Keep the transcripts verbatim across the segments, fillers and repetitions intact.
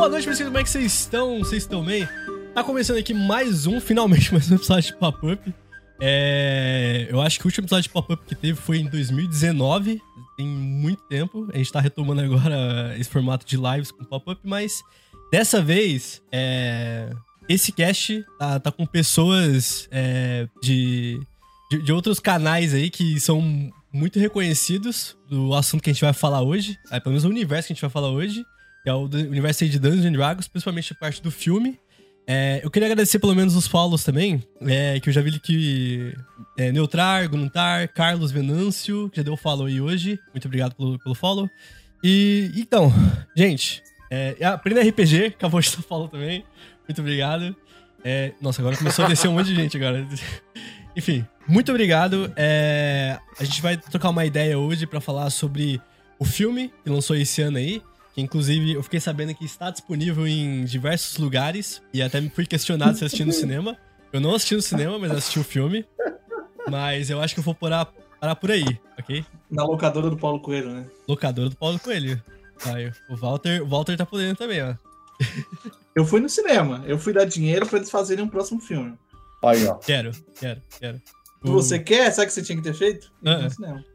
Boa noite, pessoal, como é que vocês estão? Vocês estão bem? Tá começando aqui mais um, finalmente, mais um episódio de Pop-Up. É... Eu acho que o último episódio de Pop-Up que teve foi em dois mil e dezenove, tem muito tempo. A gente tá retomando agora esse formato de lives com Pop-Up, mas dessa vez, é... esse cast tá, tá com pessoas é, de, de, de outros canais aí que são muito reconhecidos do assunto que a gente vai falar hoje, é, pelo menos o universo que a gente vai falar hoje, que é o do universo aí de Dungeons and Dragons, principalmente a parte do filme. É, eu queria agradecer pelo menos os follows também, é, que eu já vi que é, Neutrar, Gununtar, Carlos Venâncio, que já deu follow aí hoje. Muito obrigado pelo, pelo follow. E, então, gente, é, aprenda R P G, acabou de dar follow também. Muito obrigado. É, nossa, agora começou a descer um monte de gente agora. Enfim, muito obrigado. É, a gente vai trocar uma ideia hoje pra falar sobre o filme que lançou esse ano aí. Que inclusive eu fiquei sabendo que está disponível em diversos lugares. E até me fui questionado se assisti no cinema. Eu não assisti no cinema, mas assisti o filme. Mas eu acho que eu vou parar, parar por aí, ok? Na locadora do Paulo Coelho, né? Locadora do Paulo Coelho. Aí, o Walter, o Walter tá podendo também, ó. Eu fui no cinema. Eu fui dar dinheiro pra eles fazerem um próximo filme. Aí, ó. Quero, quero, quero. O... Você quer? Sabe o que você tinha que ter feito? Ah, no cinema.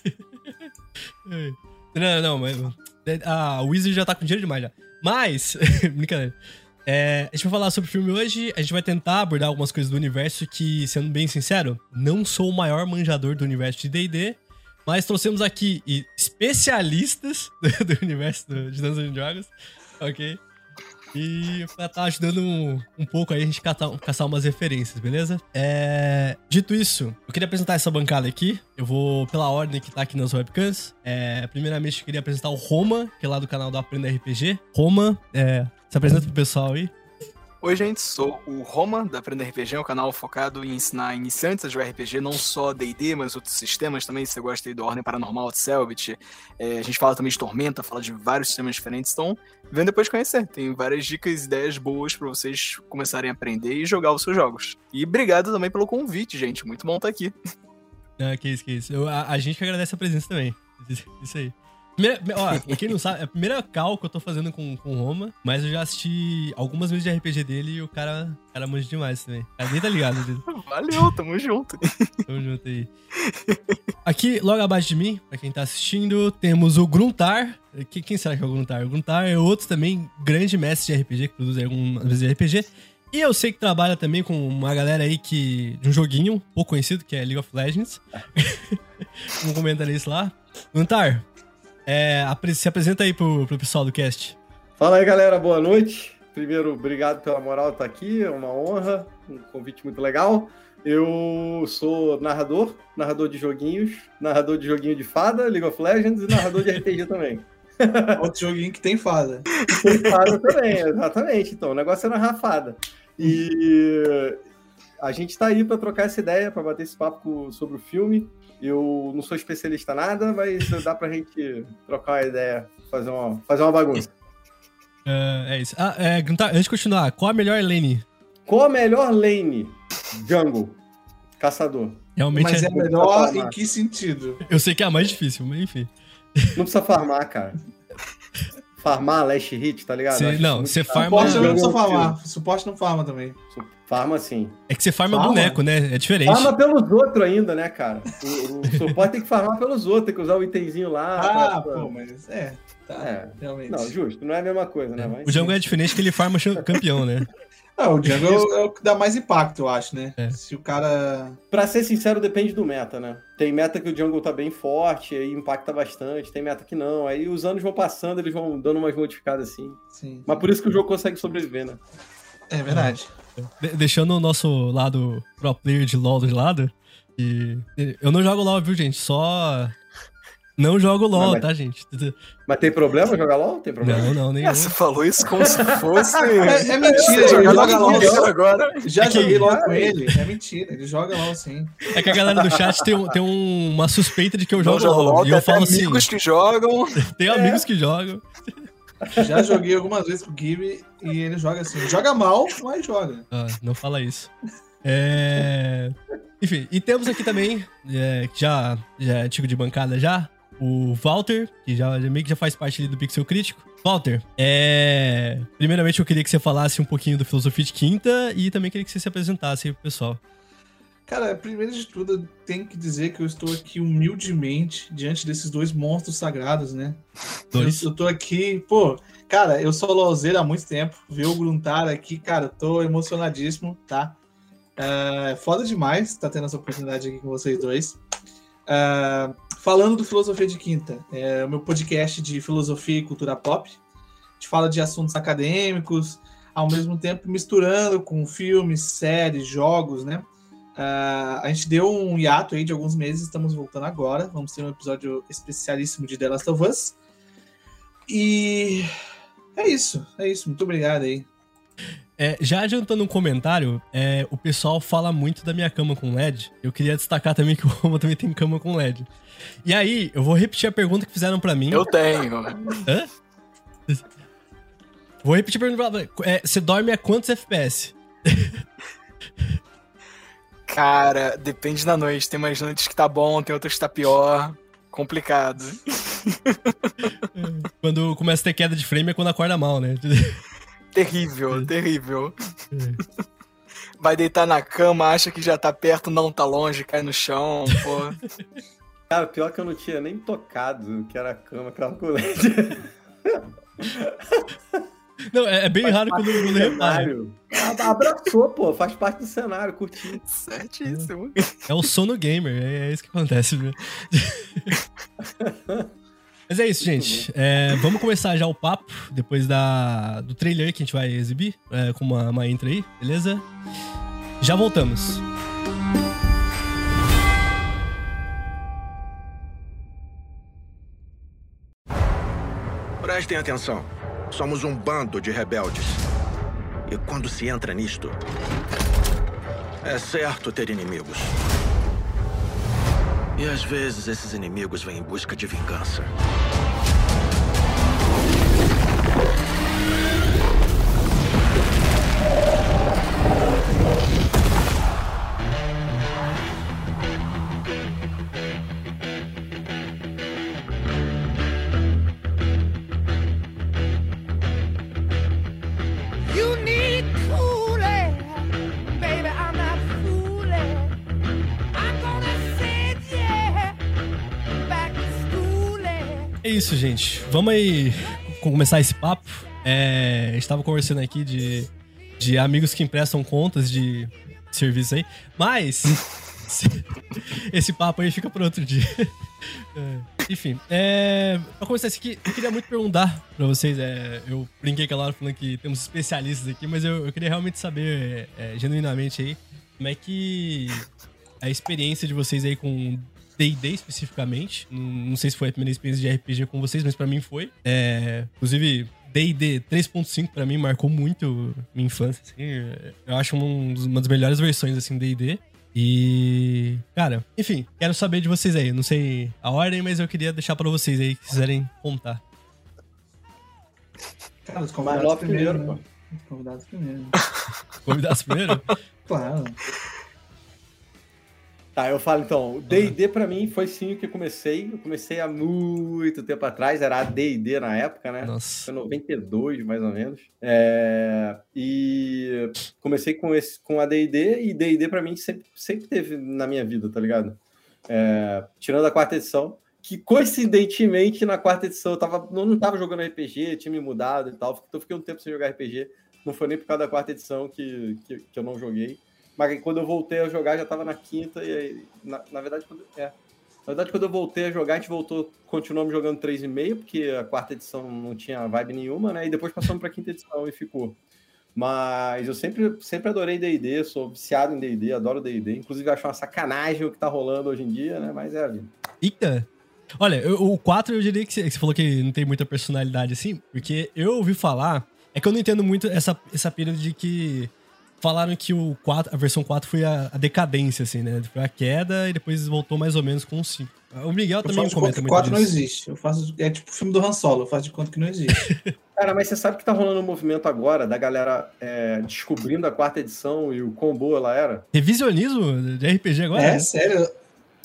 Não, não, mas... Ah, o Wizard já tá com dinheiro demais já. Mas, brincadeira. É, a gente vai falar sobre o filme hoje. A gente vai tentar abordar algumas coisas do universo que, sendo bem sincero, não sou o maior manjador do universo de D e D. Mas trouxemos aqui especialistas do, do universo do, de Dungeons and Dragons. Ok? E pra estar ajudando um, um pouco aí a gente catar, caçar umas referências, beleza? É, dito isso, eu queria apresentar essa bancada aqui. Eu vou pela ordem que tá aqui nas webcams. É, primeiramente, eu queria apresentar o Roma, que é lá do canal do Aprenda R P G. Roma, é, se apresenta pro pessoal aí. Oi, gente, sou o Roma, da Aprenda R P G, um canal focado em ensinar iniciantes a jogar R P G, não só D e D, mas outros sistemas também. Se você gosta aí do Ordem Paranormal, de Selbit, é, a gente fala também de Tormenta, fala de vários sistemas diferentes, então vem depois conhecer. Tem várias dicas e ideias boas pra vocês começarem a aprender e jogar os seus jogos. E obrigado também pelo convite, gente, muito bom estar aqui. Ah, que isso, que isso. Eu, a, a gente que agradece a presença também, isso aí. Primeira, ó, pra quem não sabe, é a primeira call que eu tô fazendo com, com o Roma, mas eu já assisti algumas vezes de R P G dele e o cara, o cara manja demais também. O cara nem tá ligado. Dele. Valeu, tamo junto. Tamo junto aí. Aqui, logo abaixo de mim, pra quem tá assistindo, temos o Gruntar. Quem, quem será que é o Gruntar? O Gruntar é outro também grande mestre de R P G, que produz algumas vezes de R P G. E eu sei que trabalha também com uma galera aí que de um joguinho pouco conhecido, que é League of Legends. Vamos comentar isso lá. Gruntar, É, se apresenta aí pro, pro pessoal do cast. Fala aí, galera, boa noite. Primeiro, obrigado pela moral de estar aqui, é uma honra, um convite muito legal. Eu sou narrador, narrador de joguinhos, narrador de joguinho de fada, League of Legends, e narrador de R P G também. Outro joguinho que tem fada. Tem fada também, exatamente. Então, o negócio é narrar fada. E a gente tá aí para trocar essa ideia, para bater esse papo sobre o filme. Eu não sou especialista em nada, mas dá pra gente trocar uma ideia, fazer uma, fazer uma bagunça. Uh, é isso. Ah, é, antes de continuar, qual a melhor lane? Qual a melhor lane? Jungle. Caçador. Realmente mas é, é melhor em que sentido? Eu sei que é a mais difícil, mas enfim. Não precisa farmar, cara. Farmar, last hit, tá ligado? Cê, não, você farma... Suporte não precisa farmar. Suporte não farma também. Farma sim. É que você farma, farma boneco, né? É diferente. Farma pelos outros ainda, né, cara? O, o suporte tem que farmar pelos outros, tem que usar o itemzinho lá. Ah, pra... pô, mas é. Tá, é. Realmente. Não, justo, não é a mesma coisa, né? É. Mas, o Jungle é diferente que ele farma campeão, né? Não, o Jungle é o que dá mais impacto, eu acho, né? É. Se o cara... Pra ser sincero, depende do meta, né? Tem meta que o Jungle tá bem forte, aí impacta bastante. Tem meta que não. Aí os anos vão passando, eles vão dando umas modificadas assim. Sim. Mas por isso que o jogo consegue sobreviver, né? É verdade. De- deixando o nosso lado pro player de LoL de lado. E eu não jogo LoL, viu, gente? Só... Não jogo LoL, mas, tá, gente? Mas tem problema jogar LoL? Tem problema? Não, não, nenhum. É, você falou isso como se fosse... É, é mentira, jogar ele joga LoL agora. Já é que, joguei LoL com ele. É mentira, ele joga LoL sim. É que a galera do chat tem, tem um, uma suspeita de que eu jogo Não LoL. LoL. E eu Tem falo assim... amigos que jogam. Tem amigos é. que jogam. Já joguei algumas vezes com o Gibi e ele joga assim. Joga mal, mas joga. Ah, não fala isso. É... Enfim, e temos aqui também, é, que já, já é antigo de bancada já, o Walter, que já, meio que já faz parte ali do Pixel Crítico. Walter, é... primeiramente eu queria que você falasse um pouquinho do Filosofia de Quinta e também queria que você se apresentasse aí pro pessoal. Cara, primeiro de tudo, eu tenho que dizer que eu estou aqui humildemente diante desses dois monstros sagrados, né? Dois. Eu, eu tô aqui, pô, cara, eu sou LoLzeiro há muito tempo. Ver o Gruntar aqui, cara, eu tô emocionadíssimo, tá? É foda demais estar tendo essa oportunidade aqui com vocês dois. É, falando do Filosofia de Quinta, é o meu podcast de filosofia e cultura pop. A gente fala de assuntos acadêmicos, ao mesmo tempo misturando com filmes, séries, jogos, né? Uh, a gente deu um hiato aí de alguns meses, estamos voltando agora. Vamos ter um episódio especialíssimo de The Last of Us. E é isso, é isso. Muito obrigado aí. É, já adiantando um comentário, é, o pessoal fala muito da minha cama com L E D. Eu queria destacar também que o Roma também tem cama com L E D. E aí, eu vou repetir a pergunta que fizeram pra mim. Eu tenho. Hã? Vou repetir a pergunta pra mim. É, você dorme a quantos F P S? Cara, depende da noite. Tem umas noites que tá bom, tem outras que tá pior. Complicado. Quando começa a ter queda de frame é quando acorda mal, né? Terrível, terrível. Vai deitar na cama, acha que já tá perto, não tá longe, cai no chão, pô. Cara, pior que eu não tinha nem tocado, que era a cama que tava com L E D. Não, é, é bem faz raro quando eu não reparo. Abraçou, pô, faz parte do cenário, curti. Certíssimo. É o sono gamer, é, é isso que acontece, viu? Mas é isso, gente. É, vamos começar já o papo, depois da, do trailer que a gente vai exibir, é, com uma, uma intro aí, beleza? Já voltamos. Prestem atenção. Somos um bando de rebeldes. E quando se entra nisto, é certo ter inimigos. E às vezes esses inimigos vêm em busca de vingança. É isso, gente. Vamos aí começar esse papo. É, a gente tava conversando aqui de, de amigos que emprestam contas de serviço aí, mas esse papo aí fica por outro dia. É, enfim, é, pra começar isso aqui, eu queria muito perguntar pra vocês. É, eu brinquei com a Laura falando que temos especialistas aqui, mas eu, eu queria realmente saber, é, genuinamente aí, como é que a experiência de vocês aí com D e D especificamente. Não, não sei se foi a primeira experiência de R P G com vocês, mas pra mim foi. É, inclusive, D e D três ponto cinco pra mim marcou muito minha infância. Assim. Eu acho um, uma das melhores versões assim, D e D. E, cara, enfim, quero saber de vocês aí. Não sei a ordem, mas eu queria deixar pra vocês aí, que quiserem contar. Cara, os convidados primeiro, primeiro, pô. Os convidados primeiro. Convidados primeiro? Claro. Tá, eu falo então, o D e D pra mim foi sim o que eu comecei. Eu comecei há muito tempo atrás, era a D e D na época, né? Nossa. Foi noventa e dois, mais ou menos. É... E comecei com, esse, com a D e D, e D e D pra mim sempre, sempre teve na minha vida, tá ligado? É... Tirando a quarta edição, que coincidentemente na quarta edição eu tava, não, não tava jogando R P G, tinha me mudado e tal, então eu fiquei um tempo sem jogar R P G. Não foi nem por causa da quarta edição que, que, que eu não joguei. Mas quando eu voltei a jogar, já tava na quinta, e aí, na, na verdade, quando, é. Na verdade, quando eu voltei a jogar, a gente voltou, continuamos jogando três e meio, porque a quarta edição não tinha vibe nenhuma, né? E depois passamos pra quinta edição e ficou. Mas eu sempre, sempre adorei D e D, sou viciado em D e D, adoro D e D. Inclusive, acho uma sacanagem o que tá rolando hoje em dia, né? Mas é a vida. Eita! Olha, eu, o quatro eu diria que você, que você falou que não tem muita personalidade assim, porque eu ouvi falar, é que eu não entendo muito essa, essa pira de que falaram que o quatro, a versão quatro foi a, a decadência, assim, né? Foi a queda e depois voltou mais ou menos com o cinco. O Miguel Eu também faço de comenta conta que muito quatro não disso. existe. Eu faço, é tipo o filme do Han Solo, eu faço de conta que não existe. Cara, mas você sabe que tá rolando um movimento agora da galera é, descobrindo a quarta edição e o quão boa ela era? Revisionismo de R P G agora? É, né? sério.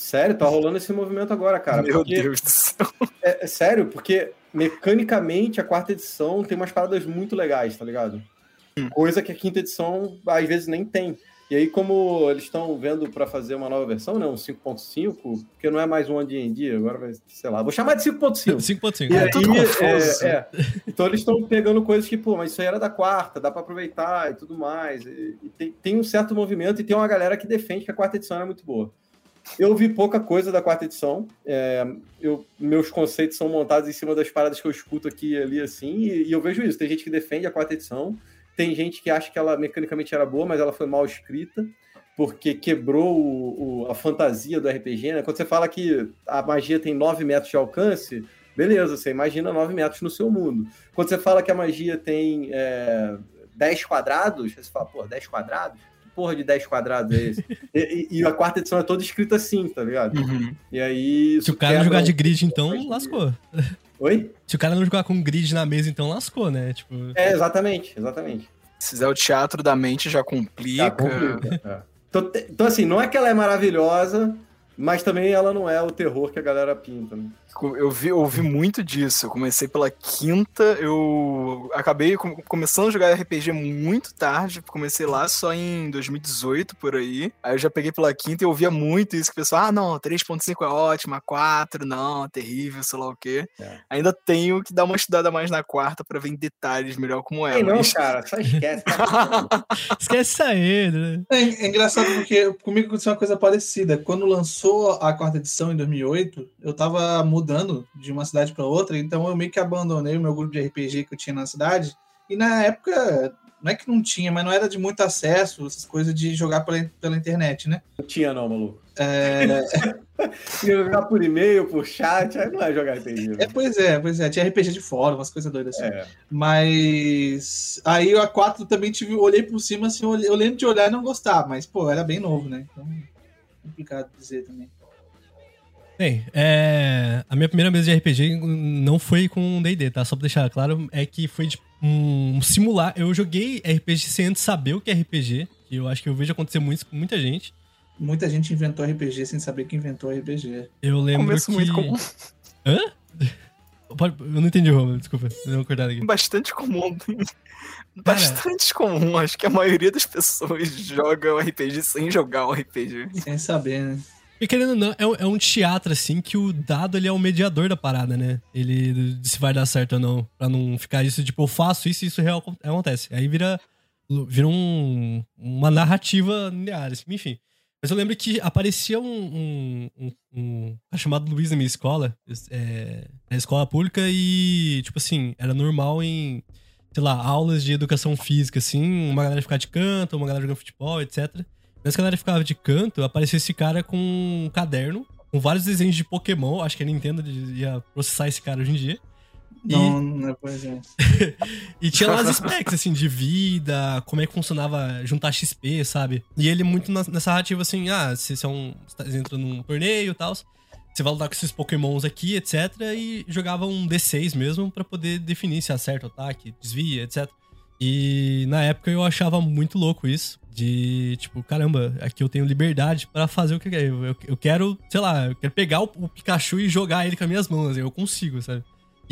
Sério, tá rolando esse movimento agora, cara. Meu porque... Deus do céu. É, é sério, porque mecanicamente a quarta edição tem umas paradas muito legais, tá ligado? Hum. Coisa que a quinta edição às vezes nem tem. E aí, como eles estão vendo para fazer uma nova versão, né, um cinco ponto cinco, porque não é mais um D and D, agora vai, sei lá, vou chamar de cinco ponto cinco. cinco ponto cinco. E é aí, tudo confuso. É, é. Então eles estão pegando coisas que, pô, mas isso aí era da quarta, dá para aproveitar e tudo mais. E, e tem, tem um certo movimento e tem uma galera que defende que a quarta edição era muito boa. Eu vi pouca coisa da quarta edição, é, eu, meus conceitos são montados em cima das paradas que eu escuto aqui e ali, assim, e, e eu vejo isso, tem gente que defende a quarta edição, tem gente que acha que ela mecanicamente era boa, mas ela foi mal escrita, porque quebrou o, o, a fantasia do R P G, né? Quando você fala que a magia tem nove metros de alcance, beleza, você imagina nove metros no seu mundo. Quando você fala que a magia tem é, dez quadrados, você fala, pô, dez quadrados? Porra de dez quadrados é esse? e, e, e a quarta edição é toda escrita assim, tá ligado? Uhum. E aí... Se o cara não jogar de grid, então, lascou. Oi? Se o cara não jogar com grid na mesa, então lascou, né? Tipo... É, exatamente, exatamente. Se fizer o teatro da mente, já complica. Já complica, é. Então, então, assim, não é que ela é maravilhosa, mas também ela não é o terror que a galera pinta, né? Eu vi, eu ouvi muito disso. Eu comecei pela quinta, eu acabei com, começando a jogar R P G muito tarde. Comecei lá só em dois mil e dezoito, por aí. Aí eu já peguei pela quinta e eu ouvia muito isso, que o pessoal, ah, não, três ponto cinco é ótima, quatro, não, terrível, sei lá o quê. É. Ainda tenho que dar uma estudada mais na quarta pra ver em detalhes melhor como é. Ei, mas... não, cara, só esquece. Esquece isso aí, né? É, é engraçado porque comigo aconteceu uma coisa parecida. Quando lançou a quarta edição em dois mil e oito, eu tava mudando de uma cidade para outra, então eu meio que abandonei o meu grupo de R P G que eu tinha na cidade, e na época, não é que não tinha, mas não era de muito acesso, essas coisas de jogar pela, pela internet, né? Não tinha não, maluco. É... jogar por e-mail, por chat, aí não é jogar R P G. Né? É, pois é, pois é, tinha R P G de fórum, umas coisas doidas assim. É. Mas aí a quatro também tive, olhei por cima, assim, eu, eu lembro de olhar e não gostar, mas pô, era bem novo, né? Então, complicado dizer também. Bem, é... a minha primeira mesa de R P G não foi com D e D, tá? Só pra deixar claro, é que foi de um simular. Eu joguei R P G sem antes saber o que é R P G, que eu acho que eu vejo acontecer muito com muita gente. Muita gente inventou R P G sem saber que inventou R P G. Eu lembro Começo que... muito comum. Hã? Eu não entendi, Romulo, desculpa. Deu uma cortada aqui. Bastante comum. Bastante Cara, comum. Acho que a maioria das pessoas joga o R P G sem jogar o R P G. Sem saber, né? E querendo ou não, é, é um teatro, assim, que o dado, ele é o mediador da parada, né? Ele, se vai dar certo ou não. Pra não ficar isso, tipo, eu faço isso e isso real acontece. Aí vira, vira um, uma narrativa linear, assim, enfim. Mas eu lembro que aparecia um, um, um, um cara chamado Luiz na minha escola, é, na escola pública, e, tipo assim, era normal em, sei lá, aulas de educação física, assim, uma galera ficar de canto, uma galera jogando futebol, etcétera. Mas quando ela ficava de canto, aparecia esse cara com um caderno, com vários desenhos de Pokémon. Acho que a Nintendo ia processar esse cara hoje em dia. Não, e... não é pois é. E tinha lá as specs, assim, de vida, como é que funcionava juntar X P, sabe? E ele muito nessa narrativa, assim, ah, você é um... Você entra num torneio e tal, você vai lutar com esses Pokémons aqui, etcétera. E jogava um D seis mesmo pra poder definir se acerta o ataque, desvia, etcétera. E na época eu achava muito louco isso. De, tipo, caramba, aqui eu tenho liberdade pra fazer o que eu quero. Eu, eu quero, sei lá, eu quero pegar o, o Pikachu e jogar ele com as minhas mãos. Eu consigo, sabe?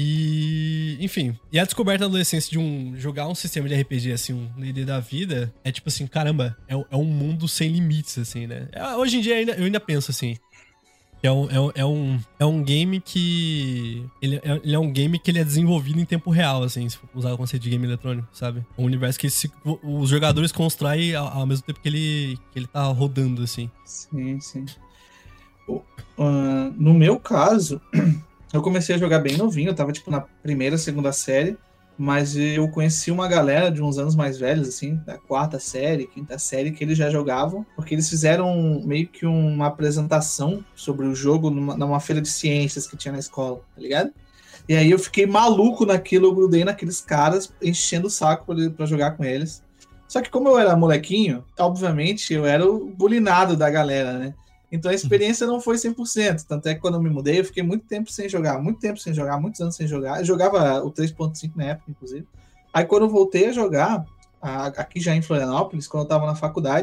E, enfim. E a descoberta na adolescência de um jogar um sistema de R P G, assim, um D e D da vida, é tipo assim, caramba, é, é um mundo sem limites, assim, né? É, hoje em dia eu ainda, eu ainda penso assim. É um, é, um, é, um, é um game que... Ele é, ele é um game que ele é desenvolvido em tempo real, assim, se for usar o conceito de game eletrônico, sabe? Um universo que se, os jogadores constroem ao, ao mesmo tempo que ele, que ele tá rodando, assim. Sim, sim. Uh, no meu caso, eu comecei a jogar bem novinho, eu tava, tipo, na primeira, segunda série, mas eu conheci uma galera de uns anos mais velhos, assim, da quarta série, quinta série, que eles já jogavam, porque eles fizeram meio que uma apresentação sobre o jogo numa, numa feira de ciências que tinha na escola, tá ligado? E aí eu fiquei maluco naquilo, eu grudei naqueles caras, enchendo o saco pra, pra jogar com eles. Só que como eu era molequinho, obviamente eu era o bulinado da galera, né? Então a experiência não foi cem por cento. Tanto é que quando eu me mudei, eu fiquei muito tempo sem jogar. Muito tempo sem jogar, muitos anos sem jogar. Eu jogava o três ponto cinco na época, inclusive. Aí quando eu voltei a jogar, aqui já em Florianópolis, quando eu tava na faculdade,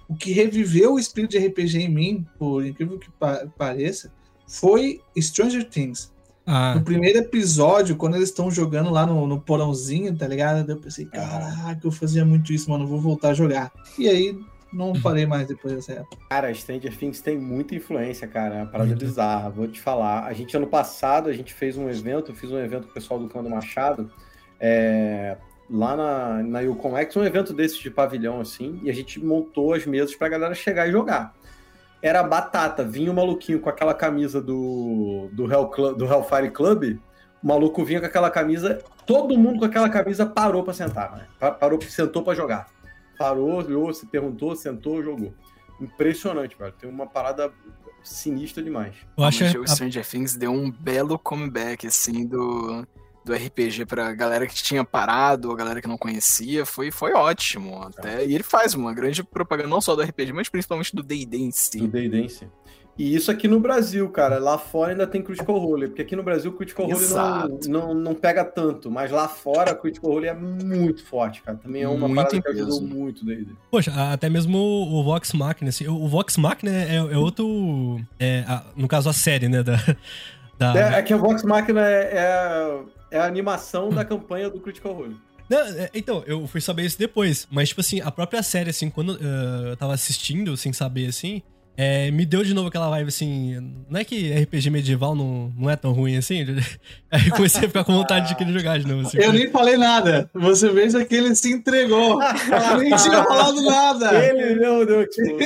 o que reviveu o espírito de R P G em mim, por incrível que pa- pareça, foi Stranger Things. Ah, No primeiro episódio, quando eles estão jogando lá no, no porãozinho, tá ligado? Eu pensei, caraca, eu fazia muito isso, mano, vou voltar a jogar. E aí, não parei mais depois dessa época. Cara, Stranger Things tem muita influência, cara. É uma parada Muita. bizarra, vou te falar. A gente, ano passado, a gente fez um evento, eu fiz um evento com o pessoal do Clã do Machado, é, lá na, na Yukon X, um evento desses de pavilhão, assim, e a gente montou as mesas pra galera chegar e jogar. Era batata, vinha o maluquinho com aquela camisa do, do, Hell Club, do Hellfire Club, o maluco vinha com aquela camisa, todo mundo com aquela camisa parou pra sentar, né? Pa- Parou, sentou pra jogar. Parou, olhou, se perguntou, sentou, jogou. Impressionante, velho. Tem uma parada sinistra demais. eu acho Realmente, o a- Stranger Things deu um belo comeback, assim, do, do R P G pra galera que tinha parado, a galera que não conhecia, foi, foi ótimo. Até, e ele faz uma grande propaganda, não só do R P G, mas principalmente do D e D em Do si. D e D em si. E isso aqui no Brasil, cara. Lá fora ainda tem Critical Role, porque aqui no Brasil o Critical Role não, Exato. não, não pega tanto, mas lá fora o Critical Role é muito forte, cara. Também é uma Muito parada em que ajudou peso. muito o D e D. Poxa, a- até mesmo o Vox Machina, assim, o o Vox Machina é, é outro, é, a- no caso a série, né, da... da- É, é que a Vox Machina é, é, é a animação da campanha do Critical Role. Não, é, então, eu fui saber isso depois, mas, tipo assim, a própria série, assim, quando eh, eu tava assistindo, sem saber, assim, é, me deu de novo aquela vibe, assim, não é que R P G medieval não, não é tão ruim assim? Aí eu comecei a ficar com vontade de querer jogar de novo, assim. Eu nem falei nada. Você veja que ele se entregou. Eu nem tinha falado nada. Ele, meu Deus, tipo...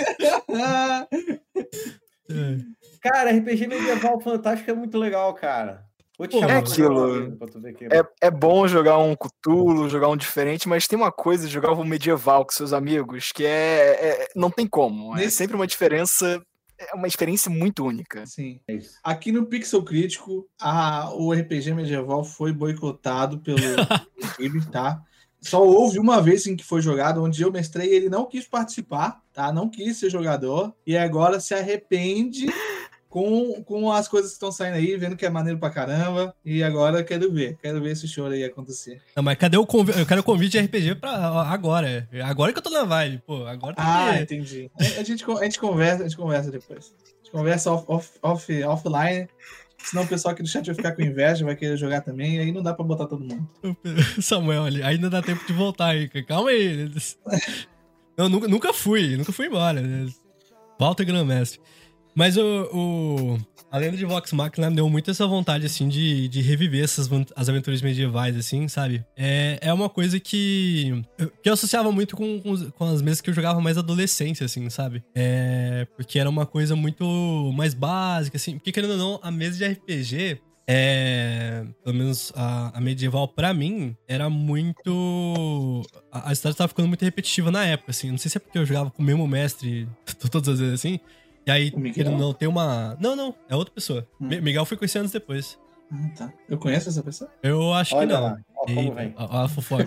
É. Cara, R P G medieval fantástico é muito legal, cara. Vou te Pô, chamar é pra aquilo. jogar mesmo, pra tu ver que É, é bom jogar um Cthulhu, jogar um diferente, mas tem uma coisa de jogar um medieval com seus amigos que é, é- não tem como. É Nesse- sempre uma diferença, é uma experiência muito única. Sim. é isso. Aqui no Pixel Crítico, a, o R P G medieval foi boicotado pelo YouTube, tá? Só houve uma vez em que foi jogado, onde eu mestrei, ele não quis participar, tá? Não quis ser jogador, e agora se arrepende com, com as coisas que estão saindo aí, vendo que é maneiro pra caramba, e agora quero ver, quero ver esse choro aí acontecer. Não, mas cadê o convite? Eu quero o convite de R P G pra agora. Agora que eu tô na vibe, pô. Agora tem Ah, que... entendi. A, a gente, a gente conversa, a gente conversa depois. A gente conversa off, off, off, offline, senão o pessoal aqui do chat vai ficar com inveja, vai querer jogar também, e aí não dá pra botar todo mundo. Samuel ali, ainda dá tempo de voltar aí. Calma aí. Não, nunca, nunca fui, nunca fui embora. Walter Grandmestre. Mas o, o... a lenda de Vox Machina me deu muito essa vontade, assim, de, de reviver essas van- as aventuras medievais, assim, sabe? É, é uma coisa que... que eu associava muito com, com, os- com as mesas que eu jogava mais adolescência, assim, sabe? É, porque era uma coisa muito mais básica, assim. Porque, querendo ou não, a mesa de R P G... É, pelo menos a, a medieval, pra mim, era muito... A, a história tava ficando muito repetitiva na época, assim. Não sei se é porque eu jogava com o mesmo mestre todas as vezes, assim. E aí, O Miguel? querendo ou não, tem uma... Não, não, é outra pessoa. Hum. Mi- Miguel foi conhecer anos depois. Ah, tá. Eu conheço essa pessoa? Eu acho Olha que não. lá, ó como Eita, vem. ó, ó a fofoca.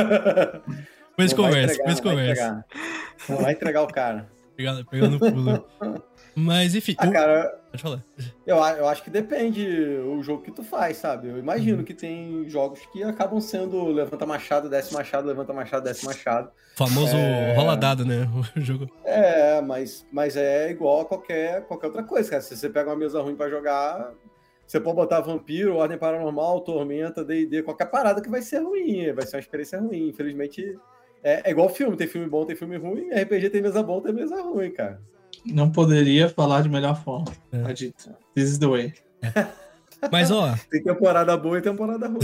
Depois Não vai conversa, entregar, depois não vai conversa. entregar. Não vai entregar o cara. Pegando, pegando o pulo. Mas, enfim... Ah, o- cara, Pode falar. eu, a- eu acho que depende o jogo que tu faz, sabe? Eu imagino Uhum. que tem jogos que acabam sendo levanta machado, desce machado, levanta machado, desce machado. O famoso É. rola dado, né? O jogo. É, mas, mas é igual a qualquer, qualquer outra coisa, cara. Se você pega uma mesa ruim pra jogar, você pode botar Vampiro, Ordem Paranormal, Tormenta, D e D, qualquer parada que vai ser ruim, vai ser uma experiência ruim. Infelizmente, é, é igual filme, tem filme bom, tem filme ruim, R P G tem mesa bom, tem mesa ruim, cara. Não poderia falar de melhor forma. É. Tá dito. This is the way. Mas, ó... Tem temporada boa e temporada ruim.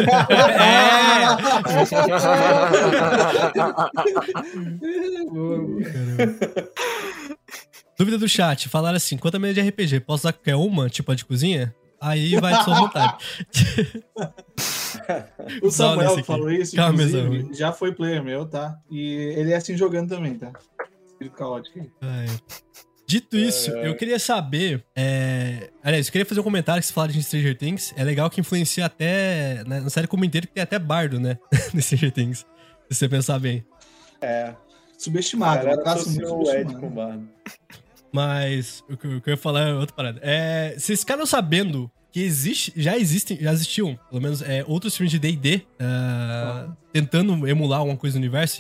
É! Dúvida do chat. Falaram assim, quanto a mesa de R P G? Posso usar qualquer uma, tipo a de cozinha? Aí vai de sua vontade. O Só Samuel nesse que aqui. falou isso, Calma, mesa inclusive, ruim. já foi player meu, tá? E ele é assim jogando também, tá? Espírito caótico. Ai. Dito isso, eu queria saber... É... Aliás, eu queria fazer um comentário que você fala de Stranger Things. É legal que influencia até... né, na série como inteiro, que tem até bardo, né? No Stranger Things. Se você pensar bem. É. A Subestimado. galera um traço muito associou o Ed subestimado. com o Bardo. Mas o que o que eu ia falar é outra parada. É, vocês ficaram sabendo que existe, já existem, já existiam, pelo menos, é, outros filmes de D e D uh, tentando emular alguma coisa no universo e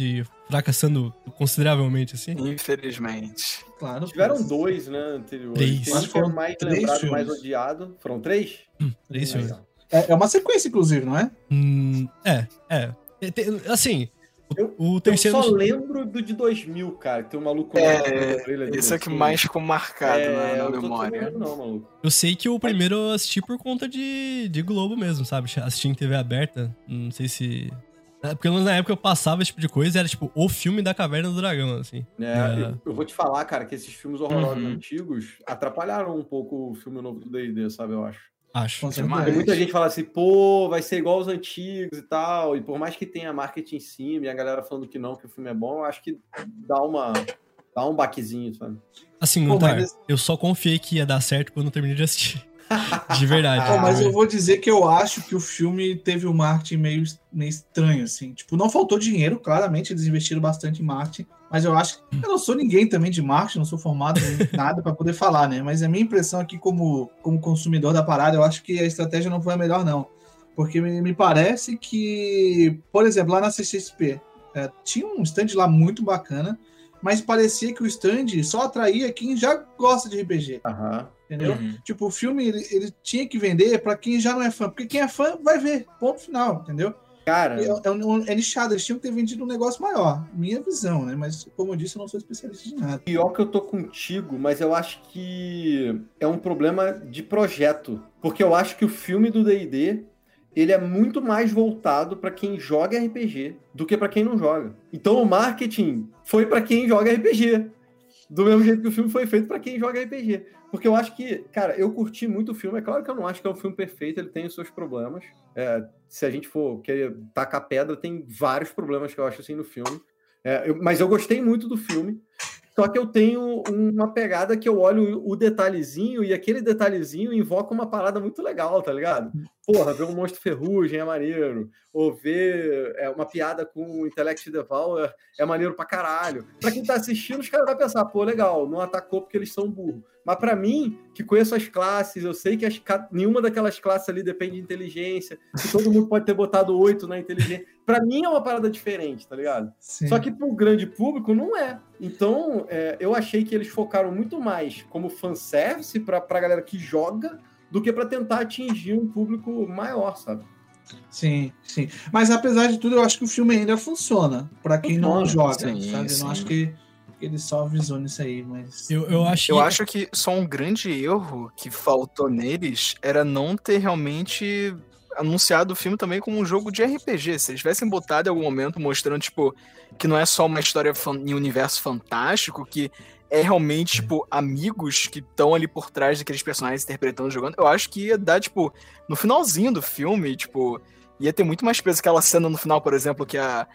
fracassando consideravelmente, assim. Infelizmente. Claro. Tiveram mas- dois, né, anteriores. Três. Tem Acho um que que é foram mais três lembrado, mais filmes. odiado. Foram três? Três Aí, filmes. ó. É, é uma sequência, inclusive, não é? Hum, é, é. E tem- Assim, o, Eu- o Eu terceiro... só lembro do de dois mil, cara, que tem um maluco... É, no trailer dele, Esse é o que assim. mais ficou marcado É, na, na eu tô- tô memória. lembrando não, maluco. Eu sei que o primeiro eu assisti por conta de, de Globo mesmo, sabe? Assisti em T V aberta. Não sei se... É, porque na época eu passava esse tipo de coisa e era tipo o filme da Caverna do Dragão, assim. É, É. eu, eu vou te falar, cara, que esses filmes horrorosos Uhum. antigos atrapalharam um pouco o filme novo do D e D, sabe, eu acho. Acho. Com Demais. certeza. Tem muita gente fala assim, pô, vai ser igual os antigos e tal, e por mais que tenha marketing em cima e a galera falando que não, que o filme é bom, eu acho que dá uma dá um baquezinho, sabe? Assim, Pô, Guntar, mas- eu só confiei que ia dar certo quando eu terminei de assistir. De verdade. Pô, mas né? eu vou dizer que eu acho que o filme teve um marketing meio, meio estranho, assim. Tipo, não faltou dinheiro, claramente, eles investiram bastante em marketing. Mas eu acho que. Eu não sou ninguém também de marketing, não sou formado em nada para poder falar, né? Mas a minha impressão aqui, como, como consumidor da parada, eu acho que a estratégia não foi a melhor, não. Porque me, me parece que, por exemplo, lá na C C X P, é, tinha um stand lá muito bacana, mas parecia que o stand só atraía quem já gosta de R P G. Aham. Entendeu? Uhum. Tipo, o filme, ele, ele tinha que vender pra quem já não é fã. Porque quem é fã vai ver. Ponto final, entendeu? Cara, É, é, um- é nichado. Eles tinham que ter vendido um negócio maior. Minha visão, né? Mas, como eu disse, eu não sou especialista de nada. pior que eu tô contigo, mas eu acho que é um problema de projeto. Porque eu acho que o filme do D e D, ele é muito mais voltado pra quem joga R P G do que pra quem não joga. Então o marketing foi pra quem joga R P G. Do mesmo jeito que o filme foi feito pra quem joga R P G. Porque eu acho que, cara, eu curti muito o filme. É claro que eu não acho que é um filme perfeito, ele tem os seus problemas. É, se a gente for querer tacar pedra, tem vários problemas que eu acho assim no filme. É, eu- mas eu gostei muito do filme. Só que eu tenho uma pegada que eu olho o detalhezinho e aquele detalhezinho invoca uma parada muito legal, tá ligado? Porra, ver um monstro ferrugem é maneiro. Ou ver é, uma piada com o Intellect Devour é maneiro pra caralho. Pra quem tá assistindo, os caras vão pensar, pô, legal, não atacou porque eles são burros. Mas pra mim, que conheço as classes, eu sei que as, ca- nenhuma daquelas classes ali depende de inteligência, que todo mundo pode ter botado oito na inteligência. Pra mim é uma parada diferente, tá ligado? Sim. Só que pro grande público não é. Então, é, eu achei que eles focaram muito mais como fanservice pra, pra galera que joga do que pra tentar atingir um público maior, sabe? Sim, sim. Mas, apesar de tudo, eu acho que o filme ainda funciona pra quem não Funciona, joga, sim, sabe? Eu sim. não acho que ele só visou nisso aí, mas... Eu, eu acho Eu que- acho que só um grande erro que faltou neles era não ter realmente anunciado o filme também como um jogo de R P G. Se eles tivessem botado em algum momento mostrando, tipo, que não é só uma história fan- em um universo fantástico, que é realmente, tipo, amigos que estão ali por trás daqueles personagens interpretando, jogando, eu acho que ia dar, tipo, no finalzinho do filme, tipo, ia ter muito mais peso. Aquela cena no final, por exemplo, que a,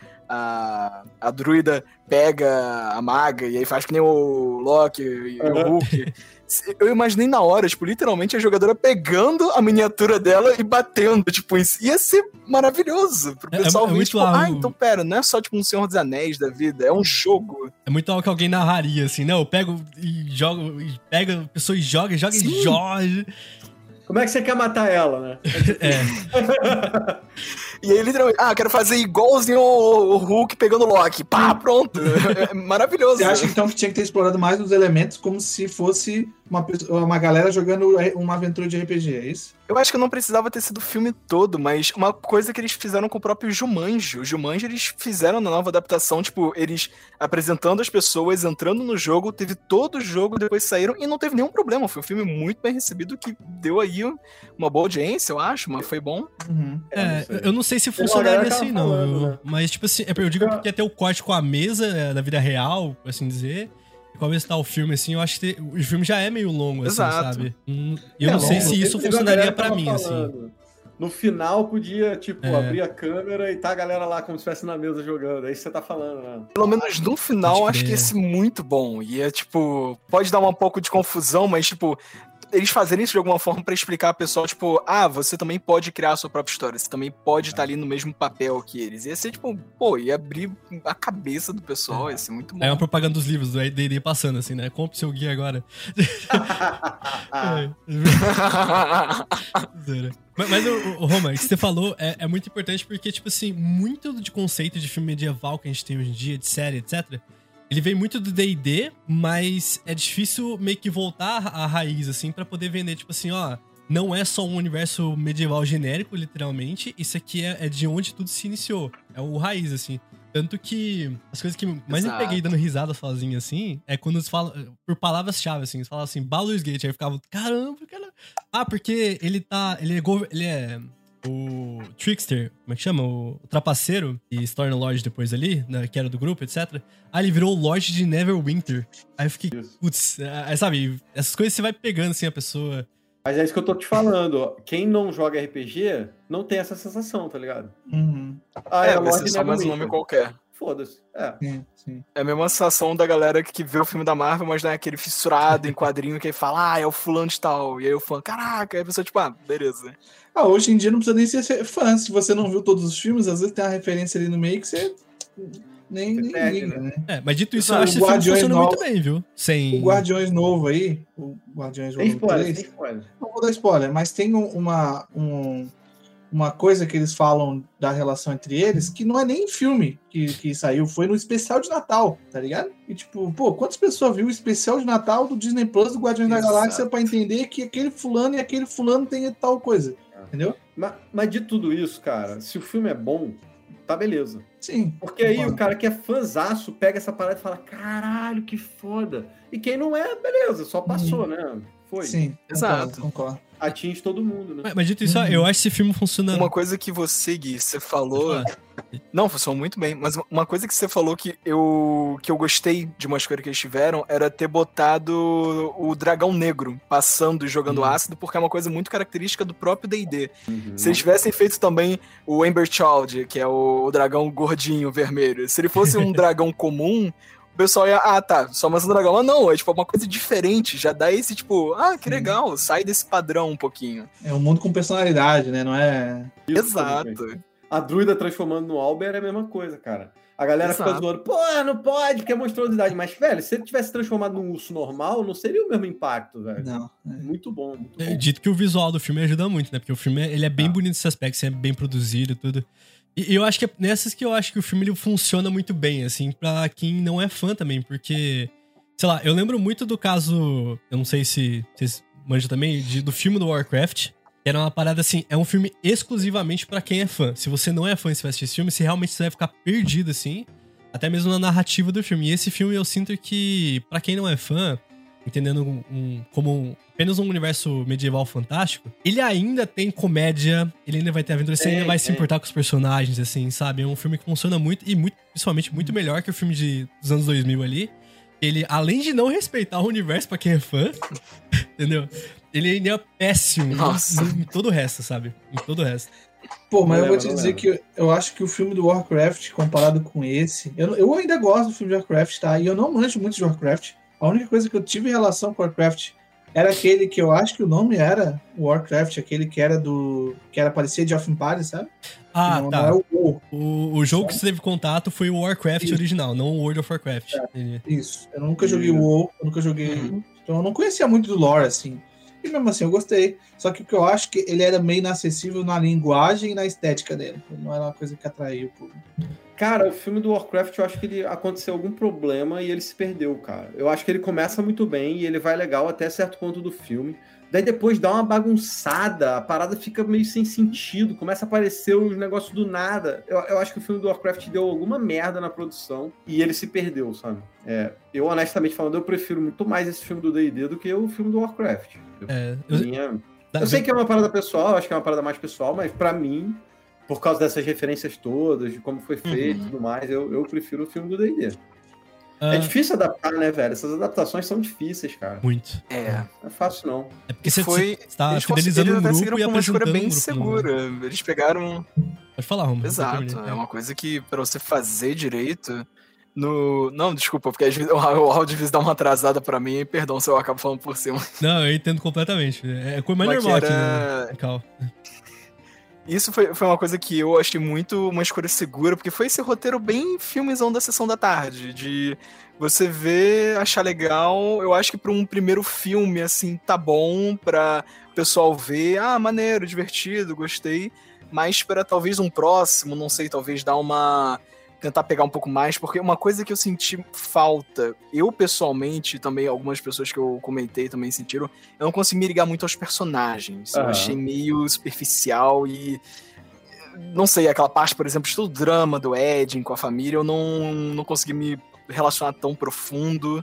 a, a druida pega a maga e aí faz que nem o Loki e o Hulk. Eu imaginei na hora, tipo, literalmente a jogadora pegando a miniatura dela e batendo, tipo, isso. Ia ser maravilhoso pro É- é- pessoal é ver, muito tipo, algo- ah, então pera, não é só, tipo, um Senhor dos Anéis da vida, é um jogo. É muito algo que alguém narraria, assim, não, eu pego e jogo, e pega a pessoa e joga, e joga Sim. e joga. Como é que você quer matar ela, né? É, E aí, literalmente, ah, quero fazer igualzinho o o Hulk pegando o Loki. Pá, pronto. É maravilhoso. Você acha então que tinha que ter explorado mais os elementos como se fosse uma, pessoa- uma galera jogando uma aventura de R P G, é isso? Eu acho que não precisava ter sido o filme todo, mas uma coisa que eles fizeram com o próprio Jumanji. O Jumanji, eles fizeram na nova adaptação, tipo, eles apresentando as pessoas, entrando no jogo, teve todo o jogo, depois saíram e não teve nenhum problema. Foi um filme muito bem recebido, que deu aí uma boa audiência, eu acho, mas foi bom. Uhum. é, sei. eu não sei se Tem uma galera funcionaria que tava assim, não. falando, eu- né? Mas, tipo assim, é, eu digo porque ia ter o corte com a mesa é, da vida real, por assim dizer. E com a mesa tá o filme, assim, eu acho que ter- o filme já é meio longo, assim, Exato. sabe? Hum, Eu É, não sei longo. se isso Teve uma funcionaria galera que pra tava mim, assim. falando. No final podia, tipo, É. abrir a câmera e tá a galera lá como se estivesse na mesa jogando. É isso que você tá falando, né? Pelo menos no final, Pode acho que crer. ia ser muito bom. E é tipo, pode dar um pouco de confusão, mas tipo, eles fazerem isso de alguma forma pra explicar a pessoa, tipo, ah, você também pode criar a sua própria história, você também pode estar ali no mesmo papel que eles. Ia ser, tipo, pô, ia abrir a cabeça do pessoal, ia ser muito bom. É uma propaganda dos livros do D e D passando, assim, né? Compre seu guia agora. é. Mas, mas o, o Roma, o que você falou é, é muito importante porque, tipo assim, muito de conceito de filme medieval que a gente tem hoje em dia, de série, etcétera, ele vem muito do D e D, mas é difícil meio que voltar à raiz, assim, pra poder vender, tipo assim, ó, não é só um universo medieval genérico, literalmente, isso aqui é, é de onde tudo se iniciou, é o raiz, assim. Tanto que as coisas que mais Exato. me peguei dando risada sozinho, assim, é quando eles falam, por palavras-chave, assim, eles falam assim, Baldur's Gate, aí eu ficava, caramba, cara... Ah, porque ele tá, ele é, ele é o Trickster, como é que chama? O, o trapaceiro, e se torna Lorde depois ali, né, que era do grupo, etcétera. Ah, ele virou o Lorde de Neverwinter. Aí eu fiquei, putz, é, sabe, essas coisas você vai pegando, assim, a pessoa... Mas é isso que eu tô te falando, ó. Quem não joga R P G não tem essa sensação, tá ligado? Uhum. Ah, é, é, vai Lorde ser só mais um Neverwinter. nome qualquer. Foda-se. É. Sim, sim. É a mesma sensação da galera que vê o filme da Marvel, mas não é aquele fissurado em quadrinho que aí fala, ah, é o fulano de tal. E aí o fã, caraca, aí a pessoa, tipo, ah, beleza. Ah, hoje em dia não precisa nem ser fã. Se você não viu todos os filmes, às vezes tem uma referência ali no meio que você nem, nem perde, liga, né? É, mas dito isso, Ah, eu acho o que esse filme Guardiões funciona novo- muito bem, viu? Sem... O Guardiões novo aí, o Guardiões Sem Volume spoiler, três, sem spoiler. não vou dar spoiler, mas tem um- uma, um- uma coisa que eles falam da relação entre eles que não é nem filme que, que saiu, foi no especial de Natal, tá ligado? E tipo, pô, quantas pessoas viu o especial de Natal do Disney Plus do Guardiões Exato. da Galáxia pra entender que aquele fulano e aquele fulano tem tal coisa, entendeu? Mas, mas de tudo isso, cara, se o filme é bom, tá beleza. Sim. Porque aí concordo. o cara que é fãzaço pega essa parada e fala, caralho, que foda. E quem não é, beleza, só passou, né? Foi. Sim, Exato. concordo, concordo. Atinge todo mundo, né? Mas, mas dito isso, ó, eu acho esse filme funcionando... Uma coisa que você, Gui, você falou... Não, funcionou muito bem, mas uma coisa que você falou que eu, que eu gostei de uma escolha que eles tiveram era ter botado o dragão negro passando e jogando Hum. ácido, porque é uma coisa muito característica do próprio D e D. Uhum. Se eles tivessem feito também o Ember Child, que é o, o dragão gordinho vermelho, se ele fosse um dragão comum, o pessoal ia, ah, tá, só mais um dragão. Mas não, é tipo uma coisa diferente, já dá esse tipo, ah, que legal, sai desse padrão um pouquinho. É um mundo com personalidade, né? Não é. Exato. A druida transformando no Albert é a mesma coisa, cara. A galera Exato. fica zoando, pô, não pode, porque é monstruosidade. Mas, velho, se ele tivesse transformado num urso normal, não seria o mesmo impacto, velho. Não. é. Muito bom, muito É, bom. dito que o visual do filme ajuda muito, né? Porque o filme ele é bem Ah. bonito nesse aspecto, assim, é bem produzido e tudo. E, e eu acho que é nessas que eu acho que o filme ele funciona muito bem, assim, pra quem não é fã também, porque, sei lá, eu lembro muito do caso, eu não sei se vocês manjam também, de, do filme do Warcraft, que era uma parada assim, é um filme exclusivamente pra quem é fã. Se você não é fã e você vai assistir esse filme, você realmente você vai ficar perdido, assim, até mesmo na narrativa do filme. E esse filme eu sinto que, pra quem não é fã, entendendo um, um- como um- apenas um universo medieval fantástico, ele ainda tem comédia, ele ainda vai ter aventura, você Tem, ainda vai se tem. importar com os personagens, assim, sabe? É um filme que funciona muito, e muito, principalmente muito melhor que o filme de, dos anos dois mil ali. Ele, além de não respeitar o universo pra quem é fã, entendeu? Ele ainda é péssimo Nossa. em, em todo o resto, sabe? Em todo o resto. Pô, mas Não eu vou leva, te não dizer leva. que eu, eu acho que o filme do Warcraft, comparado com esse, eu, eu ainda gosto do filme de Warcraft, tá? E eu não manjo muito de Warcraft. A única coisa que eu tive em relação com Warcraft era aquele que eu acho que o nome era Warcraft, aquele que era do. que era parecia de of Empires, sabe? Ah, não, tá. não é o WoW. O, o jogo que você teve contato foi o Warcraft Isso. original, não o World of Warcraft. Entendi. Isso. Eu nunca joguei o WoW, eu nunca joguei. Uhum. Então eu não conhecia muito do lore, assim. E mesmo assim eu gostei. Só que o que eu acho que ele era meio inacessível na linguagem e na estética dele. Não era uma coisa que atraiu o público. Cara, o filme do Warcraft, eu acho que ele aconteceu algum problema e ele se perdeu, cara. Eu acho que ele começa muito bem e ele vai legal até certo ponto do filme. Daí depois dá uma bagunçada, a parada fica meio sem sentido, começa a aparecer os negócios do nada. Eu, eu acho que o filme do Warcraft deu alguma merda na produção e ele se perdeu, sabe? É, eu, honestamente falando, eu prefiro muito mais esse filme do D e D do que o filme do Warcraft. Eu, É, eu, minha... eu sei que é uma parada pessoal, acho que é uma parada mais pessoal, mas pra mim, por causa dessas referências todas, de como foi feito e Uhum. tudo mais, eu, eu prefiro o filme do D e D. ah, É difícil adaptar, né, velho? Essas adaptações são difíceis, cara. muito. É. Não é fácil, não. É porque você, Foi- você tá Eles fidelizando um conseguiram- grupo conseguiram e com uma escolha apresentando bem um grupo. segura. Né? Eles pegaram... Pode falar, Romulo. Exato, eu terminei. é uma coisa que pra você fazer direito... No... Não, desculpa, porque às vezes o áudio às vezes dá uma atrasada pra mim, e perdão se eu acabo falando por cima. Não, eu entendo completamente. É coisa mais Mas normal era- aqui no Cal. Isso foi, foi uma coisa que eu achei muito uma escolha segura, porque foi esse roteiro bem filmezão da Sessão da Tarde, de você ver, achar legal. Eu acho que pra um primeiro filme, assim, tá bom pra o pessoal ver, ah, maneiro, divertido, gostei, mas para talvez um próximo, não sei, talvez dar uma... tentar pegar um pouco mais, porque uma coisa que eu senti falta, eu pessoalmente, também algumas pessoas que eu comentei também sentiram, eu não consegui me ligar muito aos personagens. Eu Aham. achei meio superficial e... não sei, aquela parte, por exemplo, de todo o drama do Ed com a família, eu não, não consegui me relacionar tão profundo,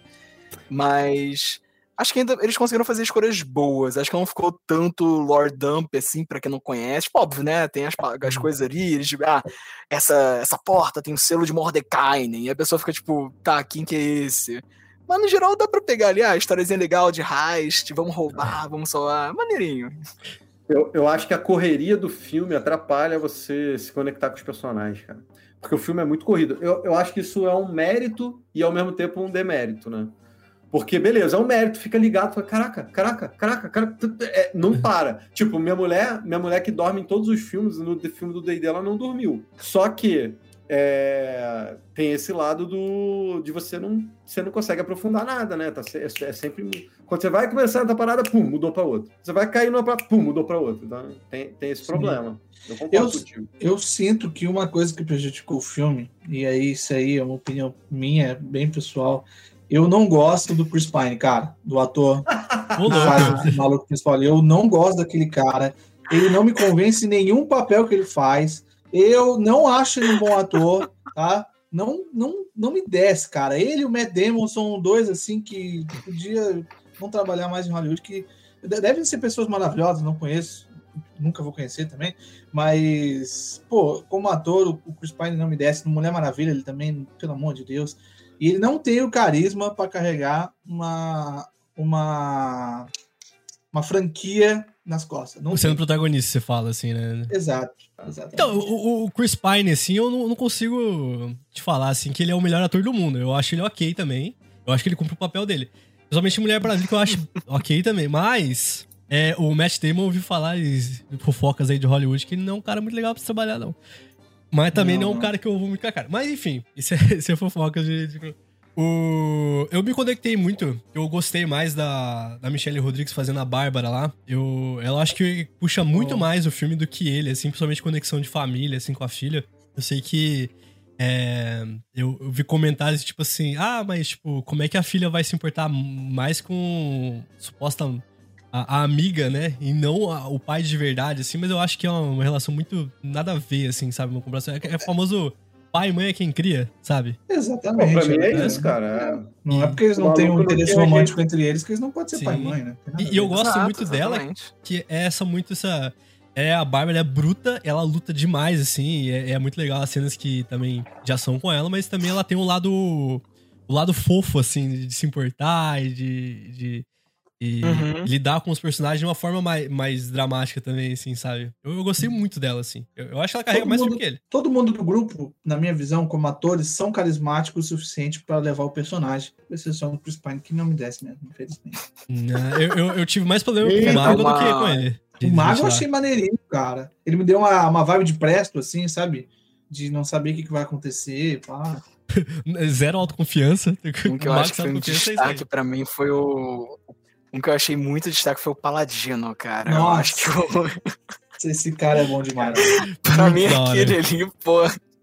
mas... acho que ainda eles conseguiram fazer escolhas boas. Acho que não ficou tanto lore dump, assim, pra quem não conhece. Tipo, óbvio, né? Tem as, pa- as coisas ali, eles dizem, ah, essa, essa porta tem o selo de Mordecai, e a pessoa fica tipo, tá, quem que é esse? Mas no geral dá pra pegar ali, ah, históriazinha legal de heist, vamos roubar, vamos salvar, maneirinho. Eu, eu acho que a correria do filme atrapalha você se conectar com os personagens, cara. Porque o filme é muito corrido. Eu, eu acho que isso é um mérito e, ao mesmo tempo, um demérito, né? Porque, beleza, é um mérito, fica ligado, fala, caraca, caraca, caraca, caraca, é, não para. Tipo, minha mulher, minha mulher que dorme em todos os filmes, no filme do D e D ela não dormiu. Só que é, tem esse lado do, de você não, você não consegue aprofundar nada, né? Tá, é, é sempre... Quando você vai começar a parada, pum, mudou pra outra. Você vai cair numa parada, pum, mudou pra outra. Então, tem, tem esse Sim. problema. Eu concordo Eu, contigo. eu sinto que uma coisa que prejudicou o filme, e aí isso aí é uma opinião minha, bem pessoal, eu não gosto do Chris Pine, cara, do ator Ô, que faz louco. o maluco principal. Eu não gosto daquele cara. Ele não me convence em nenhum papel que ele faz. Eu não acho ele um bom ator, tá? Não, não, não me desce, cara. Ele e o Matt Damon são dois, assim, que podia não trabalhar mais em Hollywood, que devem ser pessoas maravilhosas, não conheço, nunca vou conhecer também, mas, pô, como ator, o Chris Pine não me desce. No Mulher Maravilha, ele também, pelo amor de Deus. E ele não tem o carisma para carregar uma, uma, uma franquia nas costas. Não Sendo tem. protagonista, você fala assim, né? Exato. Exatamente. Então, o, o Chris Pine, assim, eu não, não consigo te falar, assim, que ele é o melhor ator do mundo. Eu acho ele ok também. Eu acho que ele cumpre o papel dele. Principalmente Mulher Maravilha, que eu acho ok também. Mas, é, o Matt Damon, eu ouvi falar e fofocas aí de Hollywood, que ele não é um cara muito legal pra se trabalhar, não. Mas também não, Não, não é um não. cara que eu vou muito com a cara. Mas, enfim, isso é, isso é fofoca de... de- O... Eu me conectei muito. Eu gostei mais da, da Michelle Rodrigues fazendo a Bárbara lá. Eu, ela acho que puxa muito Oh. mais o filme do que ele, assim, principalmente conexão de família, assim, com a filha. Eu sei que é, eu, eu vi comentários tipo assim, ah, mas tipo, como é que a filha vai se importar mais com suposta a, a amiga, né? E não a- o pai de verdade, assim, mas eu acho que é uma, uma relação muito nada a ver, assim, sabe? Uma comparação. É, é o famoso pai e mãe é quem cria, sabe? Pô, Exatamente. pra mim é né? isso, cara. Não é porque eles O não têm um maluco não interesse tem romântico entre eles que eles não podem ser Sim. pai e mãe, né? Tem nada a E, e eu ver. gosto Exato, muito dela, exatamente. que é essa muito essa. É a Bárbara, ela é bruta, ela luta demais, assim, e é, é muito legal as cenas que também de ação com ela, mas também ela tem um lado. O lado fofo, assim, de, de se importar e de. de e Uhum. lidar com os personagens de uma forma mais, mais dramática também, assim, sabe? Eu, eu gostei muito dela, assim. Eu, eu acho que ela carrega Todo mais mundo- filme que ele. Todo mundo do grupo, na minha visão, como atores, são carismáticos o suficiente para levar o personagem. Com exceção do Chris Pine, que não me desce mesmo, infelizmente. Não, eu, eu, eu tive mais problema com o Eita, Mago do uma- que com ele. O Mago eu achei maneirinho, cara. Ele me deu uma, uma vibe de Presto, assim, sabe? De não saber o que, que vai acontecer, pá. Zero autoconfiança. Um que eu O Mago acho que foi um autoconfiança é isso aí. destaque pra mim foi o... Um que eu achei muito destaque foi o Paladino, cara. Eu Nossa. acho que o... Esse cara é bom demais. pra Muito mim da hora. aquele ali, pô...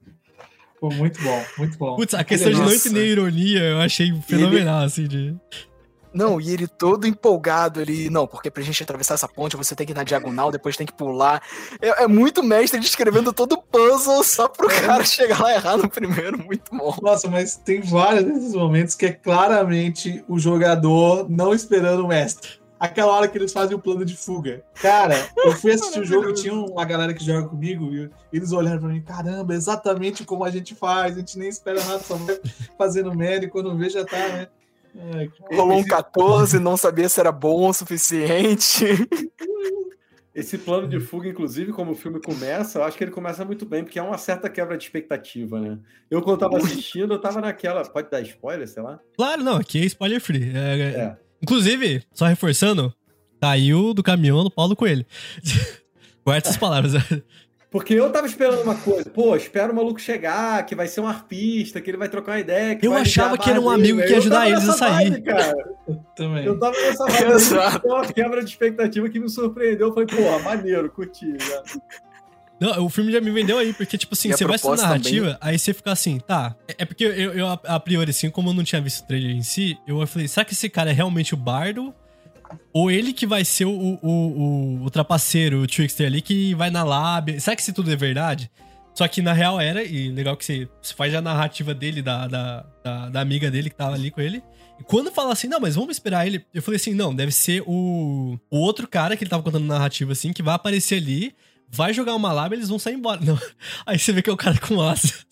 Pô, muito bom, muito bom. Putz, a questão de não Nossa. entender ironia, eu achei fenomenal, assim, de... Não, e ele todo empolgado, ele... Não, porque pra gente atravessar essa ponte, você tem que ir na diagonal, depois tem que pular. É, é muito mestre descrevendo todo o puzzle só pro cara chegar lá e errar no primeiro. Muito bom. Nossa, mas tem vários desses momentos que é claramente o jogador não esperando o mestre. Aquela hora que eles fazem o plano de fuga. Cara, eu fui assistir o jogo, tinha uma galera que joga comigo, e eles olharam pra mim, caramba, exatamente como a gente faz, a gente nem espera nada, só vai fazendo merda, e quando vê já tá, né? Ai, cara. Rolou um quatorze, não sabia se era bom o suficiente. Esse plano de fuga, inclusive, como o filme começa, eu acho que ele começa muito bem, porque é uma certa quebra de expectativa, né? Eu, quando tava assistindo, eu tava naquela... Pode dar spoiler, sei lá? Claro, não, aqui é spoiler free. É, é... É. Inclusive, só reforçando, saiu do caminhão do Paulo Coelho. Guarda essas palavras. Porque eu tava esperando uma coisa, pô, espera o maluco chegar, que vai ser um arpista, que ele vai trocar uma ideia. Que eu vai achava que era um dele, amigo que ia ajudar eles a sair. Vibe, cara. Eu também. Eu tava nessa vibe, foi uma quebra de expectativa que me surpreendeu. Eu falei, porra, maneiro, curti. Já. Não, o filme já me vendeu aí, porque, tipo assim, E a você vai assistir a narrativa, também. aí você fica assim, tá. É é porque eu, eu, a priori, assim, como eu não tinha visto o trailer em si, eu falei, será que esse cara é realmente o bardo? Ou ele que vai ser o, o, o, o trapaceiro, o trickster ali, que vai na lábia? Será que isso tudo é verdade? Só que na real era, e legal que você, você faz a narrativa dele, da, da, da, da amiga dele que tava ali com ele. E quando fala assim, não, mas vamos esperar ele, eu falei assim, não, deve ser o, o outro cara que ele tava contando narrativa assim, que vai aparecer ali, vai jogar uma lábia e eles vão sair embora. Não. Aí você vê que é o cara com asas.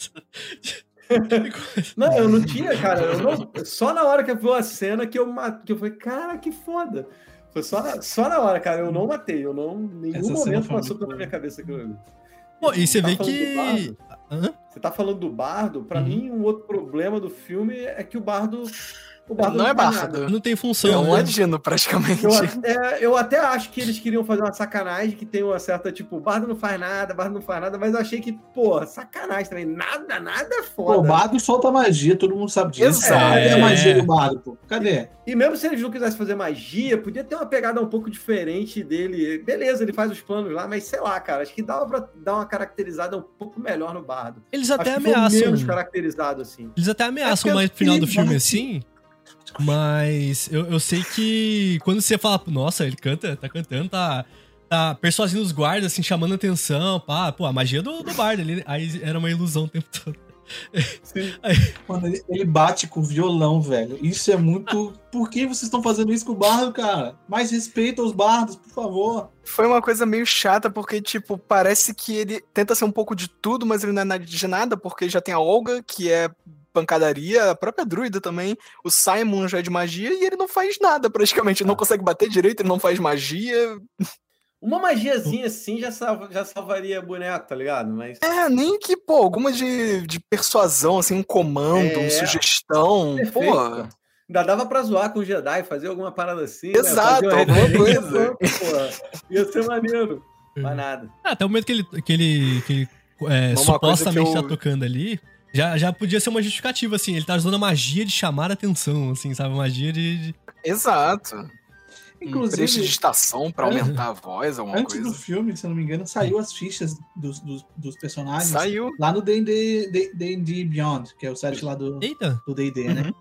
Não, eu não tinha, cara. Eu não, só na hora que eu vi a cena que eu matei, que eu falei, cara, que foda. Foi só na, só na hora, cara. Eu não matei. Eu não. Em nenhum Essa momento cena passou foi pela minha cabeça aquilo ali. Pô, e você Tá vê falando do que... Bardo? Hã? Você tá falando do Bardo? Pra Uhum. mim, um outro problema do filme é que o Bardo. O Bardo Não é faz nada. bardo. Não tem É função, um né? ladino, praticamente. Eu, é, eu até acho que eles queriam fazer uma sacanagem, que tem uma certa, tipo, o Bardo não faz nada, o Bardo não faz nada, mas eu achei que, pô, sacanagem também. Nada, nada é Pô, foda. o Bardo solta magia, todo mundo sabe disso. Exato. Cadê É. a magia do Bardo, pô? Cadê? E mesmo se eles não quisessem fazer magia, podia ter uma pegada um pouco diferente dele. Beleza, ele faz os planos lá, mas sei lá, cara, acho que dava pra dar uma caracterizada um pouco melhor no Bardo. Eles Acho até que foi ameaçam. menos caracterizado, assim. Eles até ameaçam É mais no final do que- filme assim. Mas eu, eu sei que quando você fala, nossa, ele canta, tá cantando, tá, tá persuadindo os guardas, assim, chamando atenção, pá, pô, a magia do, do bardo ali, aí era uma ilusão o tempo todo. Sim. Mano, ele, ele bate com o violão, velho. Isso é muito. Por que vocês estão fazendo isso com o bardo, cara? Mais respeito aos bardos, por favor. Foi uma coisa meio chata, porque, tipo, parece que ele tenta ser um pouco de tudo, mas ele não é nada de nada, porque já tem a Olga, que é pancadaria, a própria druida também, o Simon já é de magia, e ele não faz nada, praticamente. Ele não consegue bater direito, ele não faz magia. Uma magiazinha assim já, salva, já salvaria boneco, tá ligado? Mas. É, nem que, pô, alguma de, de persuasão, assim, um comando, É. uma sugestão, Perfeito, pô. cara. Ainda dava pra zoar com o Jedi, fazer alguma parada assim. Exato, né? Fazer alguma referência, coisa. pô, ia ser maneiro. Mas nada. Ah, até o momento que ele, que ele, que ele é, Uma coisa supostamente que eu- tá tocando ali, já, já podia ser uma justificativa, assim, ele tá usando a magia de chamar a atenção, assim, sabe, magia de... de... Exato. Um Inclusive, prestidigitação pra é, aumentar a voz, alguma antes coisa. do filme, se eu não me engano, saiu as fichas dos, dos, dos personagens Saiu. lá no D and D Beyond, que é o site lá do Eita! do D and D, Uhum. né?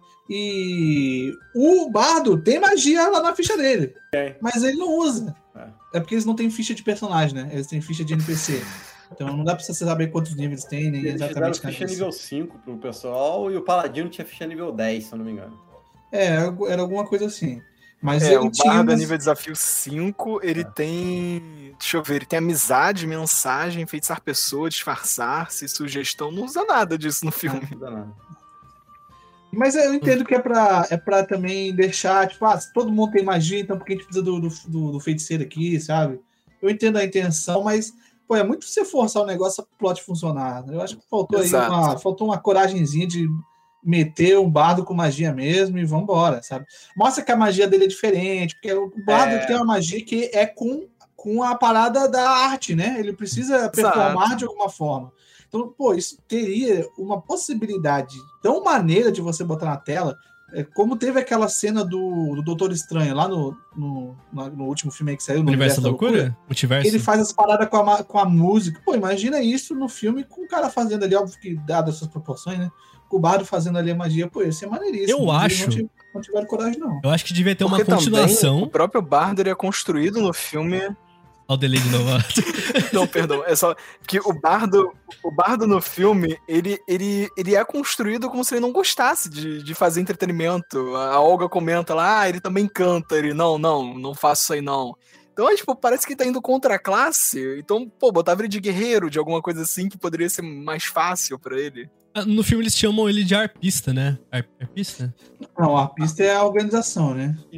E o Bardo tem magia lá na ficha dele, Tem. mas ele não usa. É. É porque eles não têm ficha de personagem, né? Eles têm ficha de N P C. Então não dá pra você saber quantos níveis tem, nem Eles fizeram exatamente ficha cada nível cinco pro pessoal e o Paladino tinha ficha nível dez, se eu não me engano. É, era alguma coisa assim. Mas É, ele o tinha Bardo a umas- nível desafio cinco, ele tem. Deixa eu ver, ele tem amizade, mensagem, enfeitiçar pessoa, disfarçar-se, sugestão. Não usa nada disso no filme. Não dá nada. Mas eu entendo que é pra, é pra também deixar, tipo, ah, se todo mundo tem magia, então por que a gente precisa do, do, do, do feiticeiro aqui, sabe? Eu entendo a intenção, mas, pô, é muito você forçar o negócio pro plot funcionar. Eu acho que faltou Exato. aí uma, faltou uma coragenzinha de meter um bardo com magia mesmo e vambora, sabe? Mostra que a magia dele é diferente, porque o bardo É. tem uma magia que é com, com a parada da arte, né? Ele precisa performar de alguma forma. Então, pô, isso teria uma possibilidade tão maneira de você botar na tela, é, como teve aquela cena do, do Doutor Estranho lá no, no, na- no último filme aí que saiu, no Universo da Loucura. Loucura? Multiverso? Ele faz as paradas com a, ma- com a música. Pô, imagina isso no filme com o cara fazendo ali, óbvio que dadas as suas proporções, né? Com o Bardo fazendo ali a magia, pô, ia ser maneiríssimo. Eu Eles acho- Não, tiv- não tiveram coragem, não. Eu acho que devia ter uma Porque também continuação... o próprio Bardo ele é construído no filme. Ao delay de novo. Não, perdão, é só que o Bardo, o Bardo no filme, ele, ele, ele é construído como se ele não gostasse de, de fazer entretenimento. A Olga comenta lá, ah, ele também canta, ele, não, não, não faço isso aí não. Então, é, tipo, parece que tá indo contra a classe. Então, pô, botava ele de guerreiro, de alguma coisa assim, que poderia ser mais fácil pra ele. No filme eles chamam ele de arpista, né? Ar- Arpista? Não, a pista é a organização, né? Isso.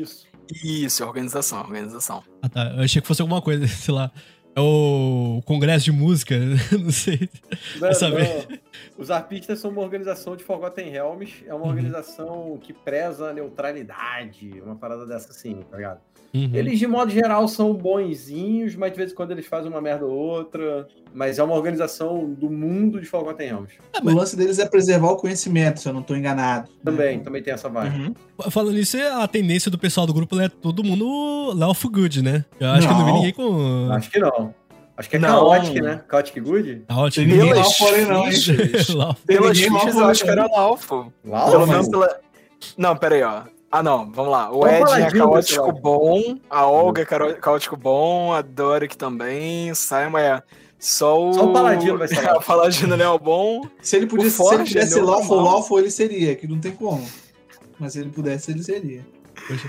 Isso, organização, organização. Ah, tá. Eu achei que fosse alguma coisa, sei lá. É o Congresso de Música, não sei. Não, Pra saber. não. Os arpistas são uma organização de Forgotten Realms, é uma Uhum. organização que preza a neutralidade, uma parada dessa assim, tá ligado? Uhum. Eles, de modo geral, são bonzinhos, mas de vez em quando eles fazem uma merda ou outra. Mas é uma organização do mundo de Forgotten Realms. Ah, O mas, lance deles é preservar o conhecimento, se eu não tô enganado. Também, também tem essa vibe. Uhum. falando nisso, a tendência do pessoal do grupo é todo mundo Lawful Good, né? Eu acho que eu não vi Não. ninguém com. Acho que não. Acho que é Não. Chaotic, né? Chaotic Good? Tá ótimo. Tem ninguém Pelas lá fora aí não, hein? fichas, Lawful. Tem pelas ninguém lá fichas eu fora, acho que era não. Lawful. Lá, Pelo mano. menos pela... Não, pera aí, ó. Ah, não, vamos lá. O Vamos Ed falar é disso, caótico pessoal. bom, a Olga é caro- caótico bom, a Doric também, o Simon é só o... Só o Paladino vai ser O Paladino não é o bom. Se ele, podia, O se ele Forge, pudesse ele ser é o lawful, normal. lawful, ele seria, que não tem como. Mas se ele pudesse, ele seria. Poxa.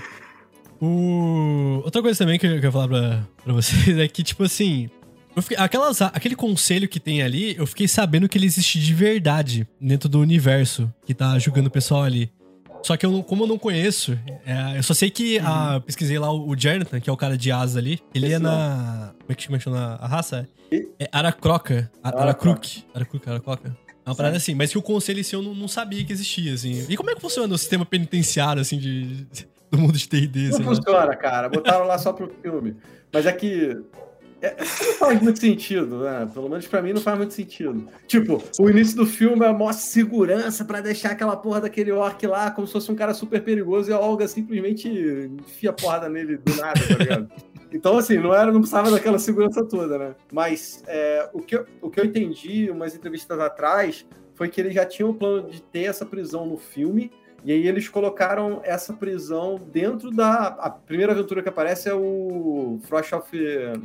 O... Outra coisa também que eu quero falar pra, pra vocês é que, tipo assim, eu fiquei- aquelas, aquele conselho que tem ali, eu fiquei sabendo que ele existe de verdade dentro do universo que tá julgando o pessoal ali. Só que eu, não- como eu não conheço, é, eu só sei que a, eu pesquisei lá o, o Jonathan, que é o cara de asa ali, ele Esse é na. Como é que como é que chama a raça? E- É Aracroca. A- Aracroca. Aracruc. Aracruc, Aracroca. É uma parada assim, mas que o conselho em si eu não, não sabia que existia, assim. E como é que funciona o sistema penitenciário, assim, de, do mundo de T e D, Não sei lá? funciona, cara. Botaram lá só pro filme. Mas é que. É, não faz muito sentido, né? Pelo menos pra mim não faz muito sentido. Tipo, o início do filme é a maior segurança pra deixar aquela porra daquele orc lá como se fosse um cara super perigoso e a Olga simplesmente enfia a porrada nele do nada, tá ligado? Então, assim, não, era, não precisava daquela segurança toda, né? Mas é, o, que eu, o que eu entendi umas entrevistas atrás foi que eles já tinham o plano de ter essa prisão no filme. E aí eles colocaram essa prisão dentro da... A primeira aventura que aparece é o Frost of...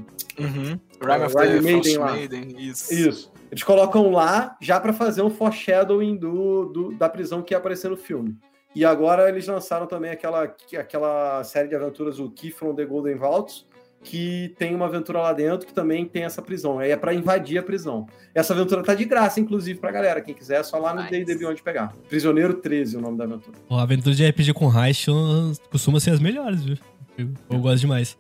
Uhum. Rime of Rime the Maiden Frost lá. Maiden, isso. Isso. Eles colocam lá já para fazer um foreshadowing do, do, da prisão que ia aparecer no filme. E agora eles lançaram também aquela, aquela série de aventuras, o Key from the Golden Vaults, que tem uma aventura lá dentro que também tem essa prisão. Aí é para invadir a prisão. Essa aventura tá de graça, inclusive, pra galera. Quem quiser, é só lá no Nice. D e D Beyond pegar. Prisioneiro treze, o nome da aventura. Ó, a aventura de R P G com Heist costuma ser as melhores, viu? Eu, eu gosto demais.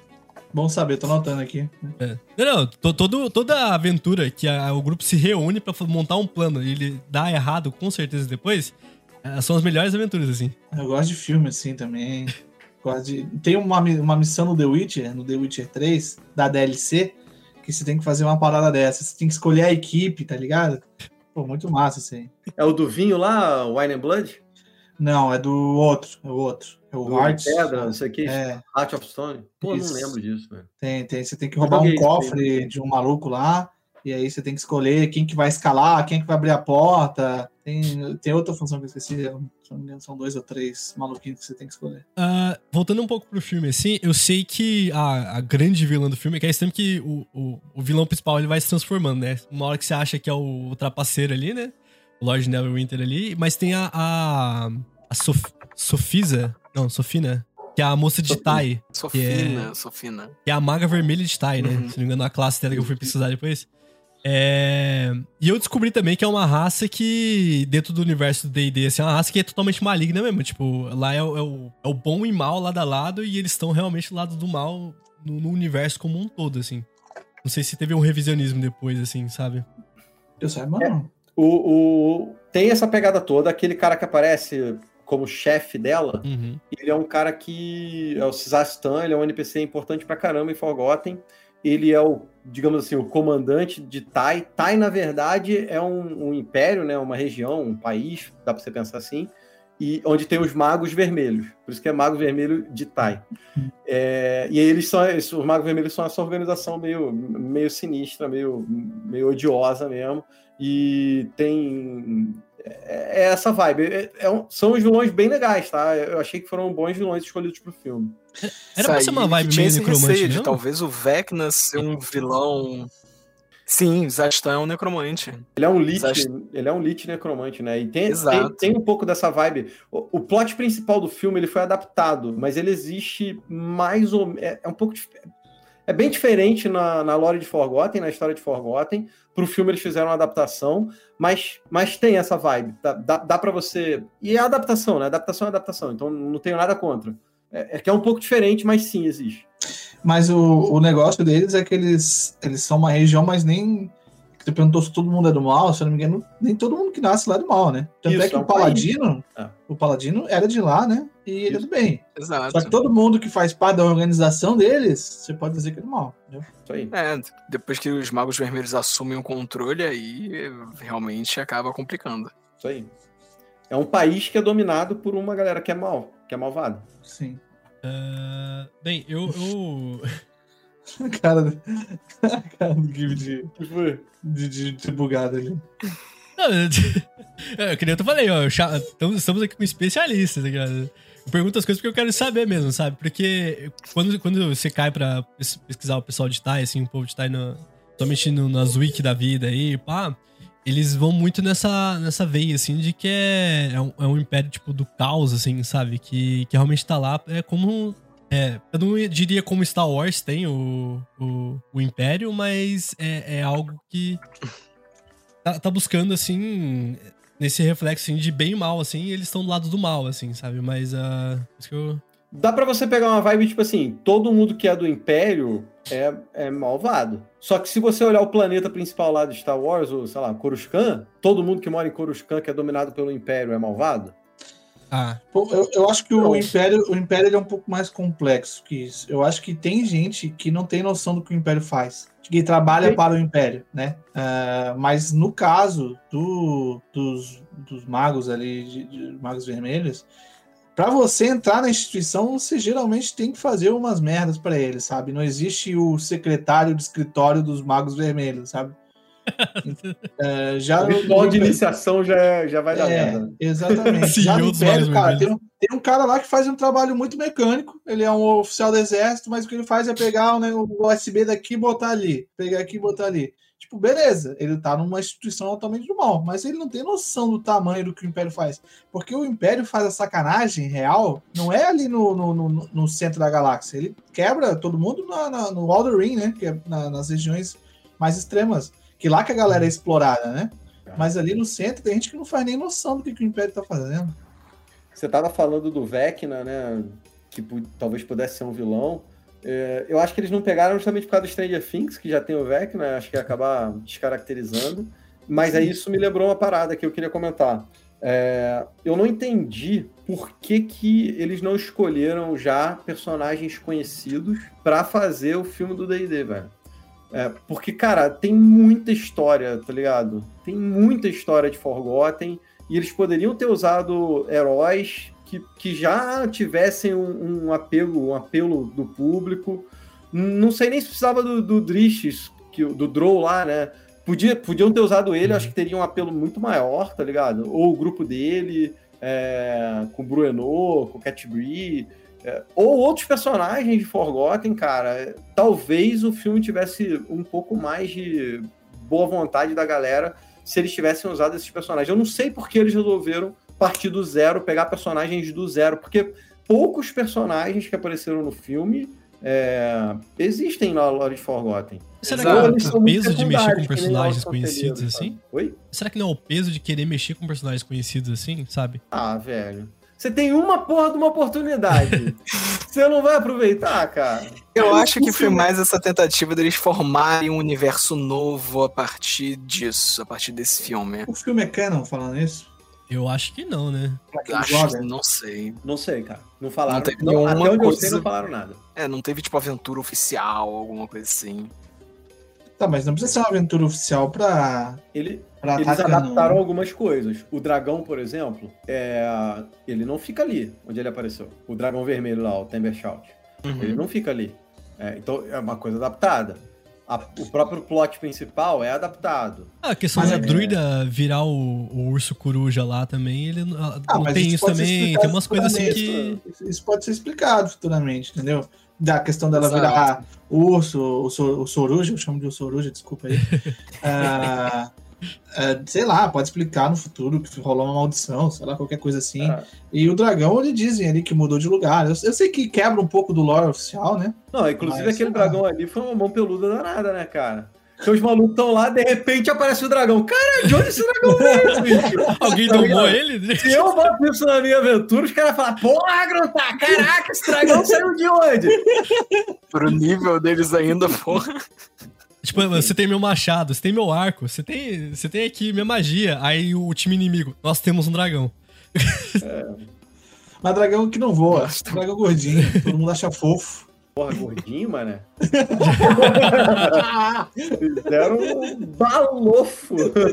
Bom saber, tô anotando aqui. É. Não, não, to- todo, toda aventura que a- o grupo se reúne pra montar um plano e ele dá errado com certeza depois, é, são as melhores aventuras, assim. Eu gosto de filme assim também. Gosto de... Tem uma, mi- uma missão no The Witcher, no The Witcher três, da D L C, que você tem que fazer uma parada dessa. Você tem que escolher a equipe, tá ligado? Pô, muito massa isso aí. É o do vinho lá, Wine and Blood? Não, é do outro. É o outro. É o Do Hearts. Pedra, não sei o que. É, Heart of Stone. Pô, Isso. não lembro disso, velho. tem, tem. Você tem que Eu roubar um joguei isso cofre de um maluco lá. E aí você tem que escolher quem que vai escalar, quem que vai abrir a porta. Tem, tem outra função que eu esqueci. Se não me engano, são dois ou três maluquinhos que você tem que escolher. Ah, voltando um pouco pro filme, assim, eu sei que a, a grande vilã do filme é que é esse tempo que o, o, o vilão principal ele vai se transformando, né? Uma hora que você acha que é o, o trapaceiro ali, né? O Lord Neverwinter ali, mas tem a. a, a Sof, Sofisa. Não, Sofina. Que é a moça de Sofina. Tai. Sofina, Sofina. Que é a maga vermelha de Tai, né? Uhum. Se não me engano, a classe dela que eu fui pesquisar depois. É... E eu descobri também que é uma raça que, dentro do universo do D e D, assim, é uma raça que é totalmente maligna mesmo. Tipo, lá é o, é o, é o bom e mal lado a lado, e eles estão realmente do lado do mal no, no universo como um todo, assim. Não sei se teve um revisionismo depois, assim, sabe? Eu saiba, É. não. O, o... Tem essa pegada toda. Aquele cara que aparece como chefe dela, Uhum. ele é um cara que é o Cizastan, ele é um N P C importante pra caramba em Forgotten. Ele é o, digamos assim, o comandante de Tai. Tai, na verdade, é um, um império, né? Uma região, um país, dá pra você pensar assim, e onde tem os magos vermelhos. Por isso que é Mago Vermelho de Tai. É, e aí eles são, os Magos Vermelhos são essa organização meio, meio sinistra, meio, meio odiosa mesmo. E tem... É, é essa vibe. É, é um- são os vilões bem legais, tá? Eu achei que foram bons vilões escolhidos pro filme. Era pra ser uma vibe meio necromante de mesmo? talvez o Vecna ser um vilão... Sim, Zastan é um necromante. Ele é um lich, Exato. ele é um lich necromante, né? E tem, Exato. tem, tem um pouco dessa vibe. O, o plot principal do filme ele foi adaptado, mas ele existe mais ou menos. É, é um pouco dif- é bem diferente na, na lore de Forgotten, na história de Forgotten. Pro filme eles fizeram uma adaptação, mas, mas tem essa vibe. Dá, dá, dá para você. E é adaptação, né? Adaptação é adaptação, então não tenho nada contra. É, é que é um pouco diferente, mas sim, existe. Mas o, o negócio deles é que eles, eles são uma região, mas nem... Você perguntou se todo mundo é do mal, se eu não me engano, nem todo mundo que nasce lá é do mal, né? Tanto Isso, é que é o um Paladino, é. o Paladino era de lá, né? E ele é do bem. Exato. Só que todo mundo que faz parte da organização deles, você pode dizer que é do mal, entendeu? Isso aí. É, depois que os Magos Vermelhos assumem o controle, aí realmente acaba complicando. Isso aí. É um país que é dominado por uma galera que é mal, que é malvada. Sim. Uh, bem, eu... eu... cara, cara do Gibi de, de, de, de bugado ali. Não, eu, eu, que nem eu falei, ó, estamos aqui com especialistas, tá ligado? Eu pergunto as coisas porque eu quero saber mesmo, sabe? Porque quando, quando você cai pra pesquisar o pessoal de Tai, assim, o povo de Tai, no, somente no, nas wiki da vida aí, pá, eles vão muito nessa, nessa veia, assim, de que é, é, um, é um império, tipo, do caos, assim, sabe? Que, que realmente tá lá, é como... É, eu não diria como Star Wars tem o, o, o Império, mas é, é algo que tá, tá buscando, assim, nesse reflexo assim, de bem e mal, assim, e eles estão do lado do mal, assim, sabe? Mas, uh, isso que eu... Dá pra você pegar uma vibe, tipo assim, todo mundo que é do Império é, é malvado. Só que se você olhar o planeta principal lá de Star Wars, ou, sei lá, Coruscant, todo mundo que mora em Coruscant, que é dominado pelo Império, é malvado? Ah. Eu, eu acho que o Império, o Império ele é um pouco mais complexo que isso. Eu acho que tem gente que não tem noção do que o Império faz, que trabalha Sim. para o Império, né? Uh, mas no caso do, dos, dos magos ali, de, de magos vermelhos, para você entrar na instituição, você geralmente tem que fazer umas merdas para eles, sabe? Não existe o secretário de escritório dos magos vermelhos, sabe? É, já o ritual de iniciação já, já vai dar é, merda. Exatamente. Sim, já no Império, cara, tem um, tem um cara lá que faz um trabalho muito mecânico. Ele é um oficial do exército, mas o que ele faz é pegar né, o U S B daqui e botar ali. Pegar aqui e botar ali. Tipo, beleza, ele tá numa instituição altamente do mal, mas ele não tem noção do tamanho do que o Império faz. Porque o Império faz a sacanagem real, não é ali no, no, no, no centro da galáxia. Ele quebra todo mundo na, na, no Outer Ring, né? Que é na, nas regiões mais extremas. Que lá que a galera é explorada, né? Mas ali no centro tem gente que não faz nem noção do que, que o Império tá fazendo. Você tava falando do Vecna, né? Que talvez pudesse ser um vilão. É, eu acho que eles não pegaram justamente por causa do Stranger Things, que já tem o Vecna, acho que ia acabar descaracterizando. Mas aí isso me lembrou uma parada que eu queria comentar. É, eu não entendi por que, que eles não escolheram já personagens conhecidos para fazer o filme do D e D, velho. É, porque, cara, tem muita história, tá ligado? Tem muita história de Forgotten e eles poderiam ter usado heróis que, que já tivessem um, um apelo, um apelo do público. Não sei nem se precisava do, do Drishis, que, do Drow lá, né? Podia, podiam ter usado ele, acho que teria um apelo muito maior, tá ligado? Ou o grupo dele, é, com o Bruenor, com o Cat Bree... É, ou outros personagens de Forgotten, cara, talvez o filme tivesse um pouco mais de boa vontade da galera se eles tivessem usado esses personagens. Eu não sei por que eles resolveram partir do zero, pegar personagens do zero, porque poucos personagens que apareceram no filme é, existem na lore de Forgotten. Será que não é o peso de mexer com personagens conhecidos assim? Oi? Será que não é o peso de querer mexer com personagens conhecidos assim, sabe? Ah, velho. Você tem uma porra de uma oportunidade. Você não vai aproveitar, cara? Eu acho que foi mais essa tentativa deles formarem um universo novo a partir disso, a partir desse filme. O filme é canon falando isso? Eu acho que não, né? Acho, não sei. Não sei, cara. Não falaram. Não teve não, até onde coisa... eu sei, não falaram nada. É, não teve, tipo, aventura oficial, alguma coisa assim. Tá, mas não precisa ser uma aventura oficial pra... Ele... pra Eles adaptaram não. algumas coisas. O dragão, por exemplo, é... ele não fica ali onde ele apareceu. O dragão vermelho lá, o Timbershout. Uhum. Ele não fica ali. É, então é uma coisa adaptada. A... o próprio plot principal é adaptado. Ah, a questão mas da é... druida virar o, o urso coruja lá também, ele ah, não tem isso também. Tem umas coisas assim que... Isso pode ser explicado futuramente, entendeu? Da questão dela Exato. virar urso, o, sor, o soruja, eu chamo de soruja, desculpa aí. ah, ah, sei lá, pode explicar no futuro que rolou uma maldição, sei lá, qualquer coisa assim. Ah. E o dragão, eles dizem ali que mudou de lugar. Eu, eu sei que quebra um pouco do lore oficial, né? Não, inclusive Mas, aquele dragão ali foi uma mão peluda danada, né, cara? Seus malucos estão lá, de repente aparece o dragão. Cara, de onde esse dragão veio, bicho? Alguém Tá domou ligado? ele? Se eu boto isso na minha aventura, os caras falam, porra, Gruntar, caraca, esse dragão saiu de onde? Pro nível deles ainda, porra. Tipo, você tem meu machado, você tem meu arco, você tem, você tem aqui minha magia. Aí o time inimigo, nós temos um dragão. Mas dragão que não voa, dragão gordinho, todo mundo acha fofo. Porra, gordinho, mané. Fizeram um balofo.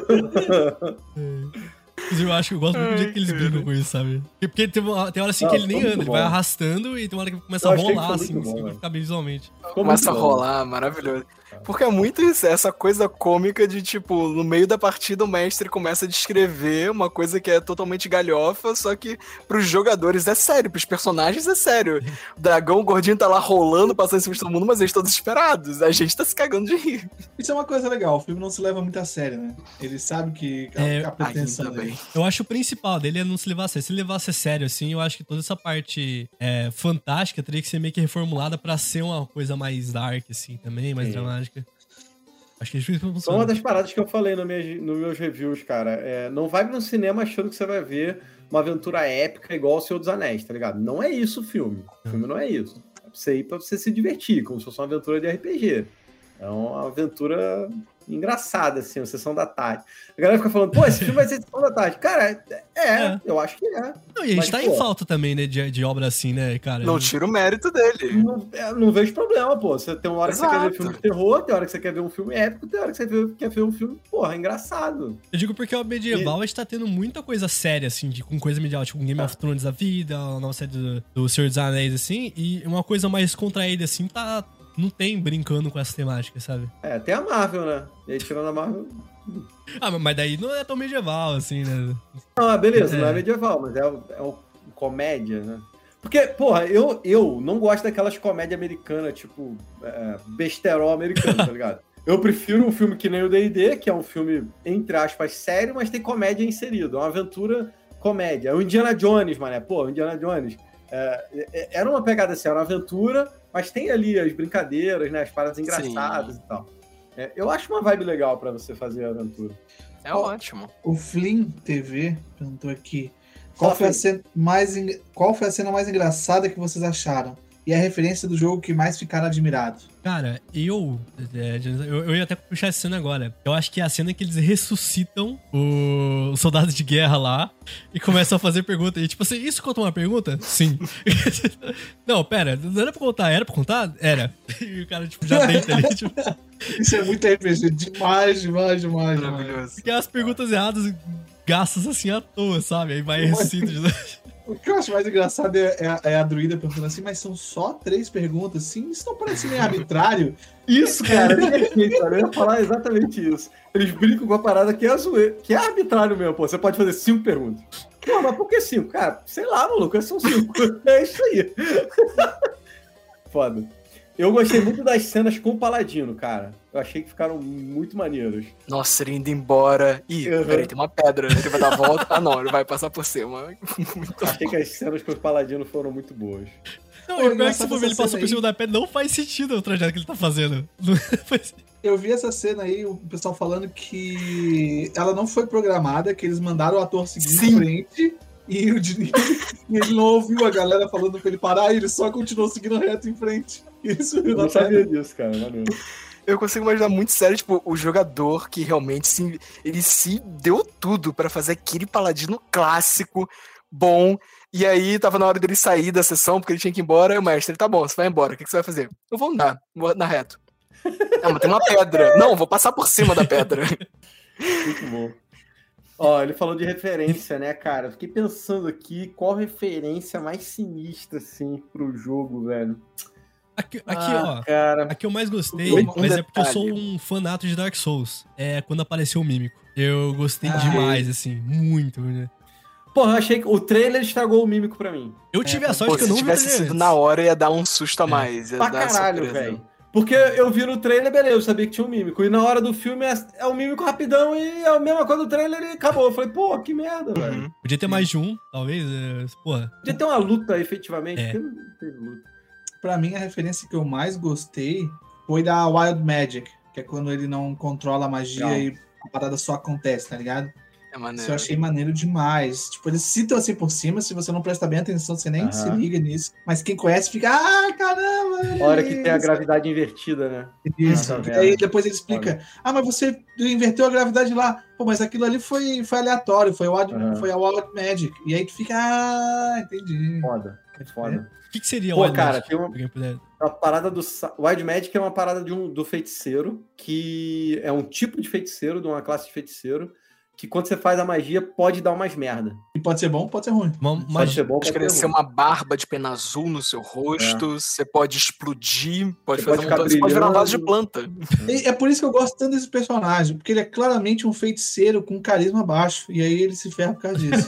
Eu acho que eu gosto muito do jeito que eles brincam com isso, sabe? Porque tem, uma, tem hora assim Não, que ele nem ficou anda, muito ele vai bom. arrastando e tem uma hora que começa Eu a achei que rolar, foi assim, muito bom, assim, pra velho. ficar bem visualmente. Começa a muito bom. rolar, maravilhoso. Porque é muito isso, essa coisa cômica de, tipo, no meio da partida o mestre começa a descrever uma coisa que é totalmente galhofa, só que pros jogadores é sério, pros personagens é sério. O dragão, o gordinho tá lá rolando, passando em cima de todo mundo, mas eles estão desesperados. A gente tá se cagando de rir. Isso é uma coisa legal, o filme não se leva muito a sério, né? Ele sabe que a, É, a pretensão Ainda dele. bem. Eu acho o principal dele é não se levar a sério. Se ele levasse a sério, assim, eu acho que toda essa parte é, fantástica teria que ser meio que reformulada pra ser uma coisa mais dark, assim, também, mais Sim. dramática. Acho que é difícil Só uma funcionar. das paradas que eu falei no meus, nos meus reviews, cara. É, não vai no cinema achando que você vai ver uma aventura épica igual o Senhor dos Anéis, tá ligado? Não é isso o filme. O filme não é isso. É pra você ir pra você se divertir, como se fosse uma aventura de R P G. É uma aventura engraçada, assim, uma sessão da tarde. A galera fica falando, pô, esse filme vai ser sessão da tarde. Cara, é, É. eu acho que é. Não, e a gente Mas, tá pô, em falta também, né, de, de obra assim, né, cara? Não tira o mérito dele. Não, é, não vejo problema, pô. Você tem uma hora que você quer ver Exato. filme de terror, tem hora que você quer ver um filme épico, tem hora que você vê- quer ver um filme, porra, engraçado. Eu digo porque o medieval a gente tá tendo muita coisa séria, assim, de, com coisa medieval, tipo Game of Thrones da vida, a nova série do, do Senhor dos Anéis, assim, e uma coisa mais contraída, assim, tá. Não tem brincando com essa temática, sabe? É, tem a Marvel, né? E aí, tirando a Marvel. Ah, mas daí não é tão medieval, assim, né? Não, ah, beleza, É. não é medieval, mas é, o- é o comédia, né? Porque, porra, eu, eu não gosto daquelas comédias americanas, tipo, é, besterol americano, tá ligado? Eu prefiro um filme que nem o D e D, que é um filme, entre aspas, sério, mas tem comédia inserida. É uma aventura comédia. É o Indiana Jones, mané. Pô, o Indiana Jones. É, é, era uma pegada assim, era uma aventura, mas tem ali as brincadeiras, né? As paradas engraçadas Sim. e tal. É, eu acho uma vibe legal pra você fazer a aventura. É ótimo. O Flynn T V perguntou aqui, qual Fala, foi, a Flynn. cena mais, en- qual foi a cena mais engraçada que vocês acharam? E a referência do jogo que mais ficaram admirados? Cara, eu, é, eu. Eu ia até puxar essa cena agora. Eu acho que é a cena que eles ressuscitam o- os soldados de guerra lá e começam a fazer perguntas. E tipo assim, isso conta uma pergunta? Sim. Não, pera, não era pra contar, era pra contar? Era. E o cara, tipo, já deita ali. Tipo, Isso é muito R P G, demais, demais, demais, demais. Maravilhoso. porque as perguntas erradas gastas assim à toa, sabe? Aí vai e ressuscita. de novo. O que eu acho mais engraçado é, é a, é a druida perguntando assim, mas são só três perguntas? Sim, isso não parece meio arbitrário? Isso, cara, é perfeito, cara. Eu ia falar exatamente isso. Eles brincam com a parada que é zoeira, que é arbitrário mesmo, pô. Você pode fazer cinco perguntas. Pô, mas por que cinco? Cara, sei lá, maluco, são cinco. É isso aí. Foda. Eu gostei muito das cenas com o Paladino, cara. Eu achei que ficaram muito maneiros. Nossa, ele indo embora. Ih, Uhum. peraí, tem uma pedra. Ele vai dar a volta. Ah, não, ele vai passar por cima. Muito Achei que as cenas com o Paladino foram muito boas. Não, Pô, e o pior é que engraçado se for ver ele essa passou cena por cima aí. da pedra, não faz sentido o trajeto que ele tá fazendo. Não faz- Eu vi essa cena aí, o pessoal falando que ela não foi programada, que eles mandaram o ator seguir em Sim. frente e, o Diniz, e ele não ouviu a galera falando pra ele parar e ele só continuou seguindo reto em frente. Isso Eu não sabia disso, cara. Maneiro. Eu consigo imaginar muito sério, tipo, o jogador que realmente se, ele se deu tudo pra fazer aquele paladino clássico, bom, e aí tava na hora dele sair da sessão, porque ele tinha que ir embora, e o mestre, tá bom, você vai embora, o que, que você vai fazer? Eu vou andar, vou andar reto. Não, mas tem uma pedra. Não, vou passar por cima da pedra. Muito bom. Ó, ele falou de referência, né, cara? Fiquei pensando aqui qual referência mais sinistra, assim, pro jogo, velho. Aqui, aqui Ah, ó. cara. A que eu mais gostei, Um mas é porque eu detalhe. sou um fanato de Dark Souls. É quando apareceu o Mímico. Eu gostei Ah, demais, assim, muito. Né? Porra, eu achei que o trailer estragou o mímico pra mim. Eu tive a sorte Pô, que eu se não vi o tivesse trailer sido antes. na hora, ia dar um susto a mais. Ia Pra dar caralho, surpresa. velho. Porque eu vi no trailer, beleza, eu sabia que tinha um mímico. E na hora do filme é, é um mímico rapidão e é a mesma coisa do trailer e acabou. Eu falei, pô, que merda, velho. Uhum. Podia ter mais de um, talvez. É, porra. Podia ter uma luta efetivamente, É. porque não teve luta. Pra mim, a referência que eu mais gostei foi da Wild Magic, que é quando ele não controla a magia Não. e a parada só acontece, tá ligado? É maneiro. Isso eu achei maneiro demais. Tipo, eles citam assim por cima, se você não presta bem atenção, você nem Aham. se liga nisso. Mas quem conhece fica, ah, caramba! A hora que tem a isso. gravidade invertida, né? Isso. Ah, tá E vendo. aí depois ele explica, ah, mas você inverteu a gravidade lá. Pô, mas aquilo ali foi, foi aleatório, foi, o Wild, Aham. foi a Wild Magic. E aí tu fica, ah, entendi. Foda. É foda. O que, que seria Pô, Wild cara, Magic? tem uma- Se alguém puder- A parada do Sa- Wild Magic é uma parada de um, do feiticeiro, que é um tipo de feiticeiro, de uma classe de feiticeiro, que quando você faz a magia pode dar umas merda. E pode ser bom, pode ser ruim. Uma Pode magia. ser bom, Pode pode ser crescer ruim. uma barba de pena azul no seu rosto, você pode explodir, pode Você fazer pode um ficar montão, você pode virar um vaso de brilhando. planta. E é por isso que eu gosto tanto desse personagem, porque ele é claramente um feiticeiro com carisma baixo. E aí ele se ferra por causa disso.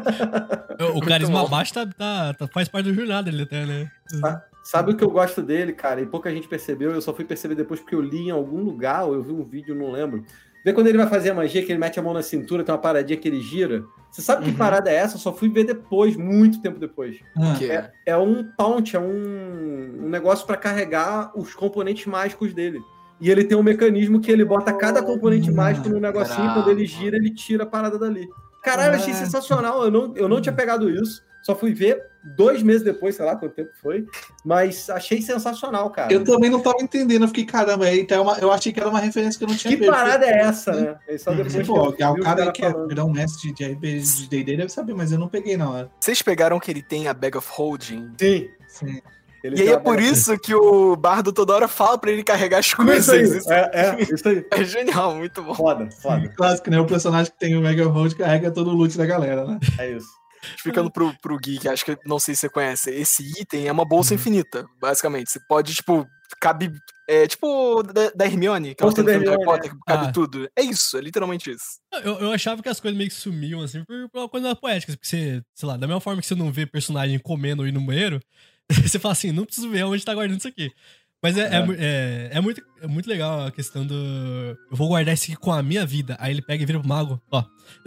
O carisma bom. abaixo tá, tá- tá- faz parte da jornada dele até, né? Sa- Sabe o que eu gosto dele, cara? E pouca gente percebeu, eu só fui perceber depois porque eu li em algum lugar, ou eu vi um vídeo, não lembro. Vê quando ele vai fazer a magia, que ele mete a mão na cintura, tem uma paradinha que ele gira. Você sabe que Uhum. parada é essa? Eu só fui ver depois, muito tempo depois. Ah, Que é. É um taunt, é um, um negócio pra carregar os componentes mágicos dele. E ele tem um mecanismo que ele bota cada componente Oh, mágico no negocinho, caramba. quando ele gira, ele tira a parada dali. Caralho, eu achei Caraca. sensacional. Eu não, eu não tinha pegado isso. Só fui ver dois meses depois, sei lá quanto tempo foi. Mas achei sensacional, cara. eu também não tava entendendo, eu fiquei, caramba, aí tá uma, eu achei que era uma referência que eu não tinha Que pego. parada é essa, né? Aí só Uhum. depois Pô, que eu o vi os cara caras que é falando. virar um mestre de R P G de D e D deve saber, mas eu não peguei na hora. Vocês pegaram que ele tem a Bag of Holding? Sim. Sim. Ele E aí tem é uma por pegada- isso que o bardo toda hora fala pra ele carregar as Isso coisas. aí, Isso é, é, isso aí. é genial, muito bom. Foda, foda. Clássico, né? O personagem que tem o Mega Hold carrega todo o loot da galera, né? É isso. Explicando pro, pro Gui, que acho que não sei se você conhece, esse item é uma bolsa infinita, basicamente. Você pode, tipo, cabe. É tipo da, da Hermione, que ela Bolsa tem no da filme do Harry Hermione, Potter, que cabe Ah. tudo. É isso, é literalmente isso. Eu, eu achava que as coisas meio que sumiam, assim, por, por uma coisa poética. Porque você, sei lá, da mesma forma que você não vê personagem comendo ou ir no banheiro, você fala assim, não preciso ver onde tá guardando isso aqui. Mas é, é. É. mu- é- é muito, é muito legal a questão do. Eu vou guardar isso aqui com a minha vida. Aí ele pega e vira pro mago. Ó.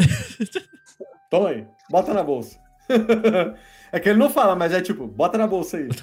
Toma aí, bota na bolsa. É que ele não fala, mas é tipo, bota na bolsa aí.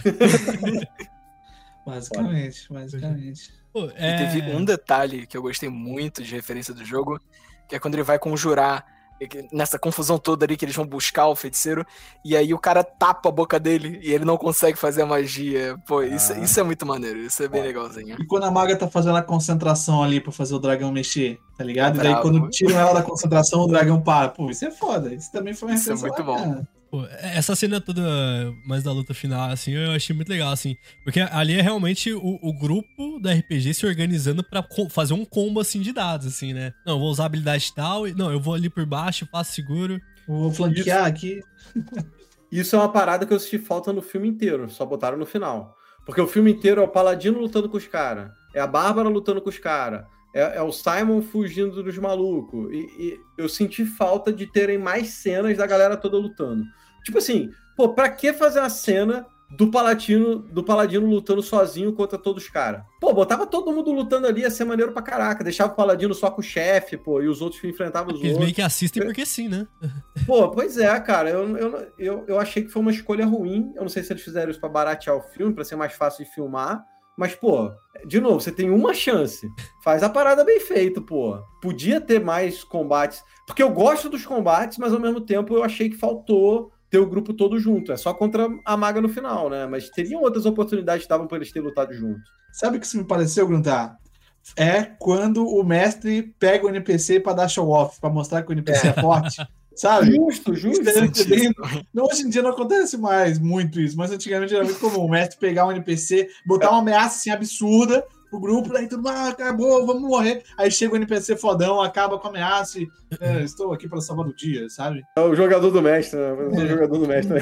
Basicamente, basicamente. Pô, E é... teve um detalhe que eu gostei muito de referência do jogo, que é quando ele vai conjurar, e que- nessa confusão toda ali que eles vão buscar o feiticeiro, e aí o cara tapa a boca dele e ele não consegue fazer a magia. Pô, isso, Ah. isso é muito maneiro, isso é bem Ó. legalzinho. E quando a maga tá fazendo a concentração ali pra fazer o dragão mexer, tá ligado? E daí Bravo. quando tiram ela da concentração, o dragão para. Pô, isso é foda. Isso também foi uma Isso é referência muito bom. bacana. Pô, essa cena toda mais da luta final, assim, eu achei muito legal, assim. Porque ali é realmente o, o grupo da R P G se organizando pra co- fazer um combo, assim, de dados, assim, né? Não, eu vou usar habilidade tal, e, não, eu vou ali por baixo, faço seguro. Vou flanquear aqui. Isso é uma parada que eu senti falta no filme inteiro, só botaram no final. Porque o filme inteiro é o Paladino lutando com os caras, é a Bárbara lutando com os caras, é, é o Simon fugindo dos malucos. E, e eu senti falta de terem mais cenas da galera toda lutando. Tipo assim, pô, pra que fazer uma cena do Paladino, do Paladino lutando sozinho contra todos os caras? Pô, botava todo mundo lutando ali, ia ser maneiro pra caraca. Deixava o Paladino só com o chefe, pô, e os outros enfrentavam os Eles outros. meio que assistem porque sim, né? Pô, pois é, cara. Eu, eu, eu, eu achei que foi uma escolha ruim. Eu não sei se eles fizeram isso pra baratear o filme, pra ser mais fácil de filmar. Mas, pô, de novo, você tem uma chance. Faz a parada bem feita, pô. Podia ter mais combates. Porque eu gosto dos combates, mas ao mesmo tempo eu achei que faltou ter o grupo todo junto. É só contra a maga no final, né? Mas teriam outras oportunidades que davam pra eles terem lutado junto. Sabe o que isso me pareceu, Gruntar? É quando o mestre pega o N P C pra dar show off, pra mostrar que o N P C é, forte. Sabe? Justo, justo. Isso é bem- Santíssimo. Não, hoje em dia não acontece mais muito isso, mas antigamente era muito comum o mestre pegar um N P C, botar uma ameaça assim absurda pro grupo, daí todo mundo, ah, acabou, vamos morrer. Aí chega o N P C fodão, acaba com a ameaça e é, estou aqui para salvar o dia, sabe? É o jogador do mestre, né? O É. jogador do mestre.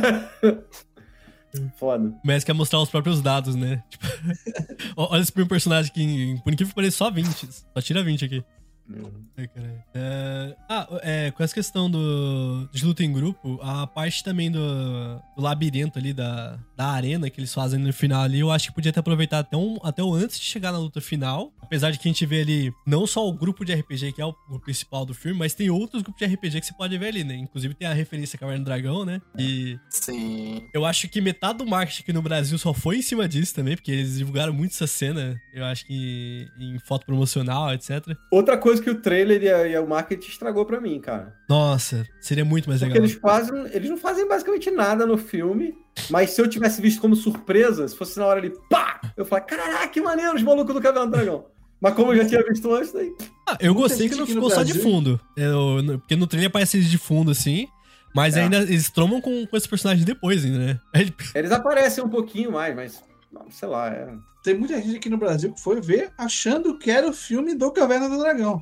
Foda. O Messi quer mostrar os próprios dados, né? Tipo, ó- olha esse primeiro personagem que, por incrível que pareça, só vinte. Só tira vinte aqui. É, caralho. É, ah, é, com essa questão do, de luta em grupo, a parte também do, do labirinto ali, da, da arena que eles fazem no final ali, eu acho que podia ter aproveitado até, um, até o antes de chegar na luta final. Apesar de que a gente vê ali não só o grupo de R P G, que é o, o principal do filme, mas tem outros grupos de R P G que você pode ver ali, né? Inclusive tem a referência a Caverna do Dragão, né? E Sim. eu acho que metade do marketing aqui no Brasil só foi em cima disso também, porque eles divulgaram muito essa cena, eu acho que em foto promocional, etcétera. Outra coisa que o trailer e, a, e o marketing estragou pra mim, cara. Nossa, seria muito mais Porque legal. eles quase, eles não fazem basicamente nada no filme, mas se eu tivesse visto como surpresa, se fosse na hora ali, pá! Eu falei, caraca, que maneiro os malucos do Caverna do Dragão. Mas como eu já tinha visto antes, daí... Ah, eu Muita gostei que gente não aqui no ficou só de Brasil- fundo. Eu- no- porque no trailer aparece eles de fundo, assim, mas É. ainda eles tromam com, com esses personagens depois ainda, né? Aí, Eles aparecem um pouquinho mais, mas, sei lá, é... Tem muita gente aqui no Brasil que foi ver achando que era o filme do Caverna do Dragão.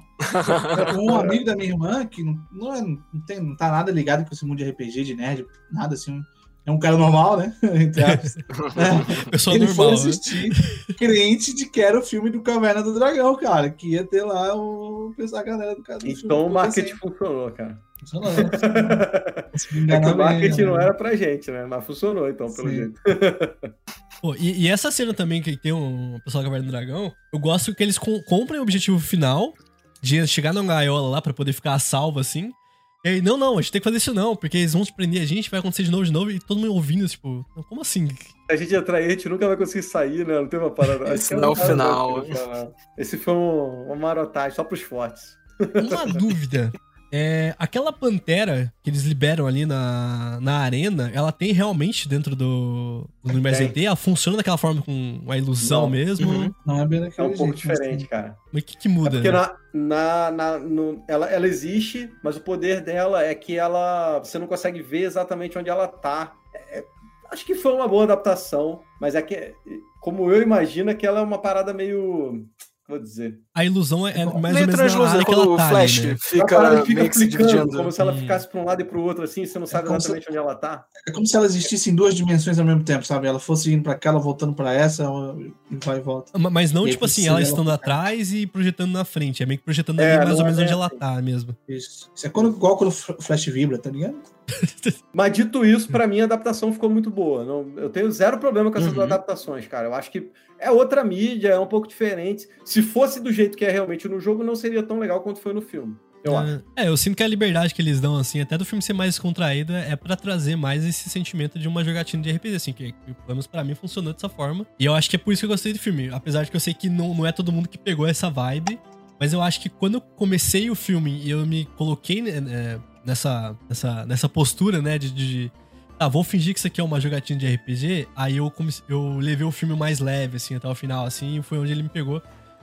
Um amigo da minha irmã, que não, não, é- não tem, não tá nada ligado com esse mundo de R P G, de nerd, nada assim. É um cara normal, né? Entre aspas. É. pessoa Ele normal, foi né? assistir crente de que era o filme do Caverna do Dragão, cara. Que ia ter lá o a galera do cara. do filme Então o marketing acontecendo. funcionou, cara. Funcionou, funcionou. Se me É enganar que o marketing bem, não né? era pra gente, né? Mas funcionou, então, pelo Sim. jeito. Pô, e, e essa cena também que tem um pessoal da Caverna do Dragão, eu gosto que eles com, comprem o objetivo final de chegar na gaiola lá pra poder ficar a salvo, assim. E aí, não, não, a gente tem que fazer isso não, porque eles vão te prender a gente, vai acontecer de novo, de novo, e todo mundo ouvindo, tipo, como assim? Se a gente entrar aí, a gente nunca vai conseguir sair, né? Não tem uma parada. Acho Esse que não é o uma final. parada pra falar. Esse foi um, uma marotagem só pros fortes. Uma dúvida. É, aquela pantera que eles liberam ali na, na arena, ela tem realmente dentro do, do universo Tem. D T? Ela funciona daquela forma com a ilusão Não. mesmo? Uhum. Não é bem É daquele um pouco jeito, mas diferente, cara. Mas o que, que É muda? porque né? na, na, na- no- ela, ela existe, mas o poder dela é que ela você não consegue ver exatamente onde ela tá. É- é- acho que foi uma boa adaptação, mas é que, como eu imagino, é que ela é uma parada meio. Vou dizer. A ilusão é, é mais ou Meio menos na translúcido, área que quando ela o tá Flash ali, né? Uma fica parada que fica meio que se flicando, dividindo. como se ela Hum. ficasse pra um lado e pro outro, assim, você não sabe como se- exatamente onde ela tá. É como se ela existisse em duas dimensões ao mesmo tempo, sabe? Ela fosse indo pra aquela, voltando pra essa, e vai e volta. Ma- Mas não, E aí tipo assim, precisa ela dela estando focar. atrás e projetando na frente. É meio que projetando É, ali mais não ou menos é onde bem ela assim. tá mesmo. Isso. Isso é quando, igual quando o Flash vibra, tá ligado? Mas dito isso, pra mim a adaptação ficou muito boa. Não, eu tenho zero problema com essas Uhum. adaptações, cara. Eu acho que é outra mídia, é um pouco diferente. Se fosse do jeito que é realmente no jogo, não seria tão legal quanto foi no filme. Eu acho. É, eu sinto que a liberdade que eles dão, assim, até do filme ser mais contraído, é pra trazer mais esse sentimento de uma jogatina de R P G, assim, que, que pelo menos pra mim funcionou dessa forma. E eu acho que é por isso que eu gostei do filme. Apesar de que eu sei que não, não é todo mundo que pegou essa vibe, mas eu acho que quando eu comecei o filme e eu me coloquei né, né, nessa, nessa, nessa postura, né, de, de tá, vou fingir que isso aqui é uma jogatina de R P G, aí eu, comecei, eu levei o filme mais leve, assim, até o final, assim, e foi onde ele me pegou.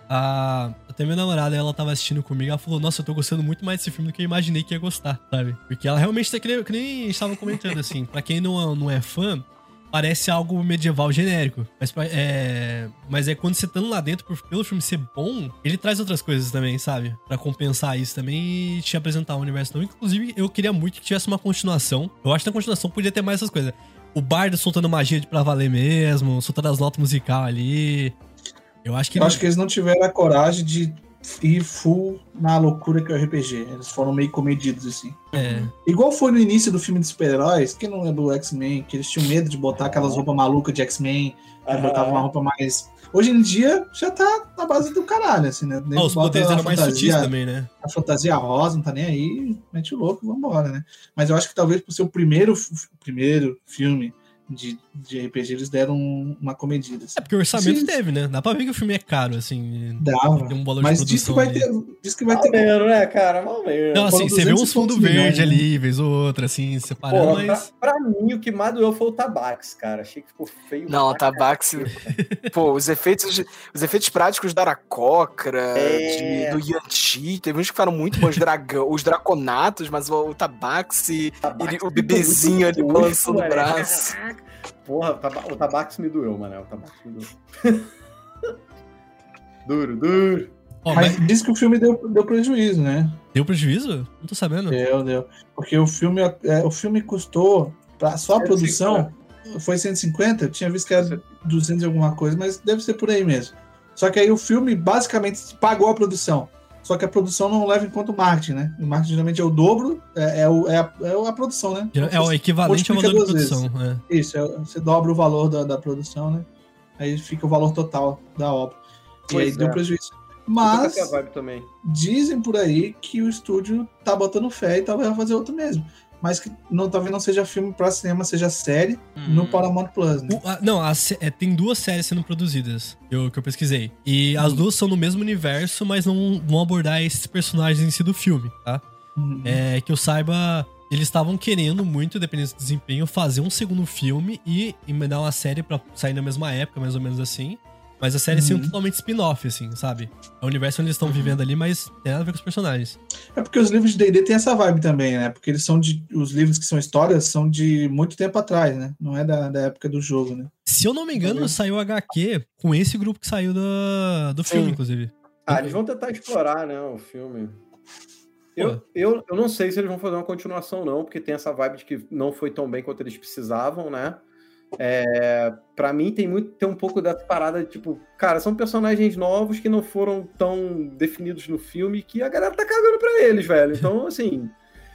Ah, até minha namorada, ela tava assistindo comigo, ela falou, nossa, eu tô gostando muito mais desse filme do que eu imaginei que ia gostar, sabe? Porque ela realmente tá que nem, que nem estavam comentando, assim, pra quem não, não é fã, parece algo medieval genérico. Mas é, mas é quando você tá lá dentro, por, pelo filme ser bom, ele traz outras coisas também, sabe? Pra compensar isso também e te apresentar um universo novo. Inclusive, eu queria muito que tivesse uma continuação. Eu acho que na continuação podia ter mais essas coisas. O bardo soltando magia de pra valer mesmo, soltando as notas musicais ali. Eu acho que... Eu acho que eles não tiveram a coragem de ir full na loucura que é o R P G. Eles foram meio comedidos, assim. É. Igual foi no início do filme de super-heróis, que não é do X-Men, que eles tinham medo de botar aquelas roupas malucas de X-Men, que botavam uma roupa mais... Hoje em dia, já tá na base do caralho, assim, né? Ah, os Bota poderes a eram mais fantasia- sutis também, né? A fantasia rosa, não tá nem aí, mete o louco, vambora, né? Mas eu acho que talvez por ser o primeiro, f- primeiro filme de, de R P G, eles deram uma comedida. Assim. É porque o orçamento Sim. teve, né? Dá pra ver que o filme é caro, assim. Dava. Tem um valor Mas de diz que produção vai ali. ter. Diz que vai Mal ter. menos, né, cara? Mal menos. Não, assim, foram você vê uns duzentos e poucos fundos verdes milhões, né? ali, vez ou outra, assim, separando, Porra, pra, mas... pra mim, o que mais doeu foi o Tabax, cara. Achei que ficou feio. Não, a pra Tabaxi. Pô, os efeitos, de- os efeitos práticos da Aracocra, É. de- do Yanti, teve uns que ficaram muito bons, dragão, os Draconatos, mas o, o Tabaxi, Tabaxi ele- o ficou bebezinho muito ali tosco, balançando o velho. braço. Porra, o, taba o Tabax me doeu, mano. O Tabax me doeu. Duro, duro. Ó, mas Mas diz que o filme deu, deu prejuízo, né? deu prejuízo? Não tô sabendo. Deu, deu. Porque o filme, é, o filme custou, pra, só a cento e produção, foi cento e cinquenta? Eu tinha visto que era duzentos e alguma coisa, mas deve ser por aí mesmo. Só que aí o filme basicamente pagou a produção. só que a produção não leva em conta o marketing, né? O marketing geralmente é o dobro, é, é, o, é, a, é a produção, né? É o equivalente ao valor da produção. É. Isso, é, você dobra o valor da, da produção, né? Aí fica o valor total da obra. Pois e aí é. deu prejuízo. Mas a vibe também. dizem por aí que o estúdio tá botando fé e talvez vai fazer outro mesmo. Mas que não, talvez não seja filme pra cinema, seja série hum. no Paramount Plus, né? O, a, não, a, é, tem duas séries sendo produzidas, eu, que eu pesquisei. E hum. as duas são no mesmo universo, mas não vão abordar esses personagens em si do filme, tá? Hum. É, que eu saiba, eles estavam querendo muito, dependendo do desempenho, fazer um segundo filme e emendar uma série pra sair na mesma época, mais ou menos assim. Mas a série uhum. sim, totalmente spin-off, assim, sabe? É o universo onde eles estão uhum. vivendo ali, mas tem nada a ver com os personagens. É porque os livros de D e D tem essa vibe também, né? Porque eles são de... Os livros que são histórias são de muito tempo atrás, né? Não é da, da época do jogo, né? Se eu não me engano, saiu H Q com esse grupo que saiu do, do filme, sim. inclusive. Ah, eles vão tentar explorar, né, o filme. Eu, eu, eu não sei se eles vão fazer uma continuação, não, porque tem essa vibe de que não foi tão bem quanto eles precisavam, né? É, pra mim tem muito tem um pouco dessa parada de tipo, cara, são personagens novos que não foram tão definidos no filme que a galera tá cagando pra eles, velho. Então, assim,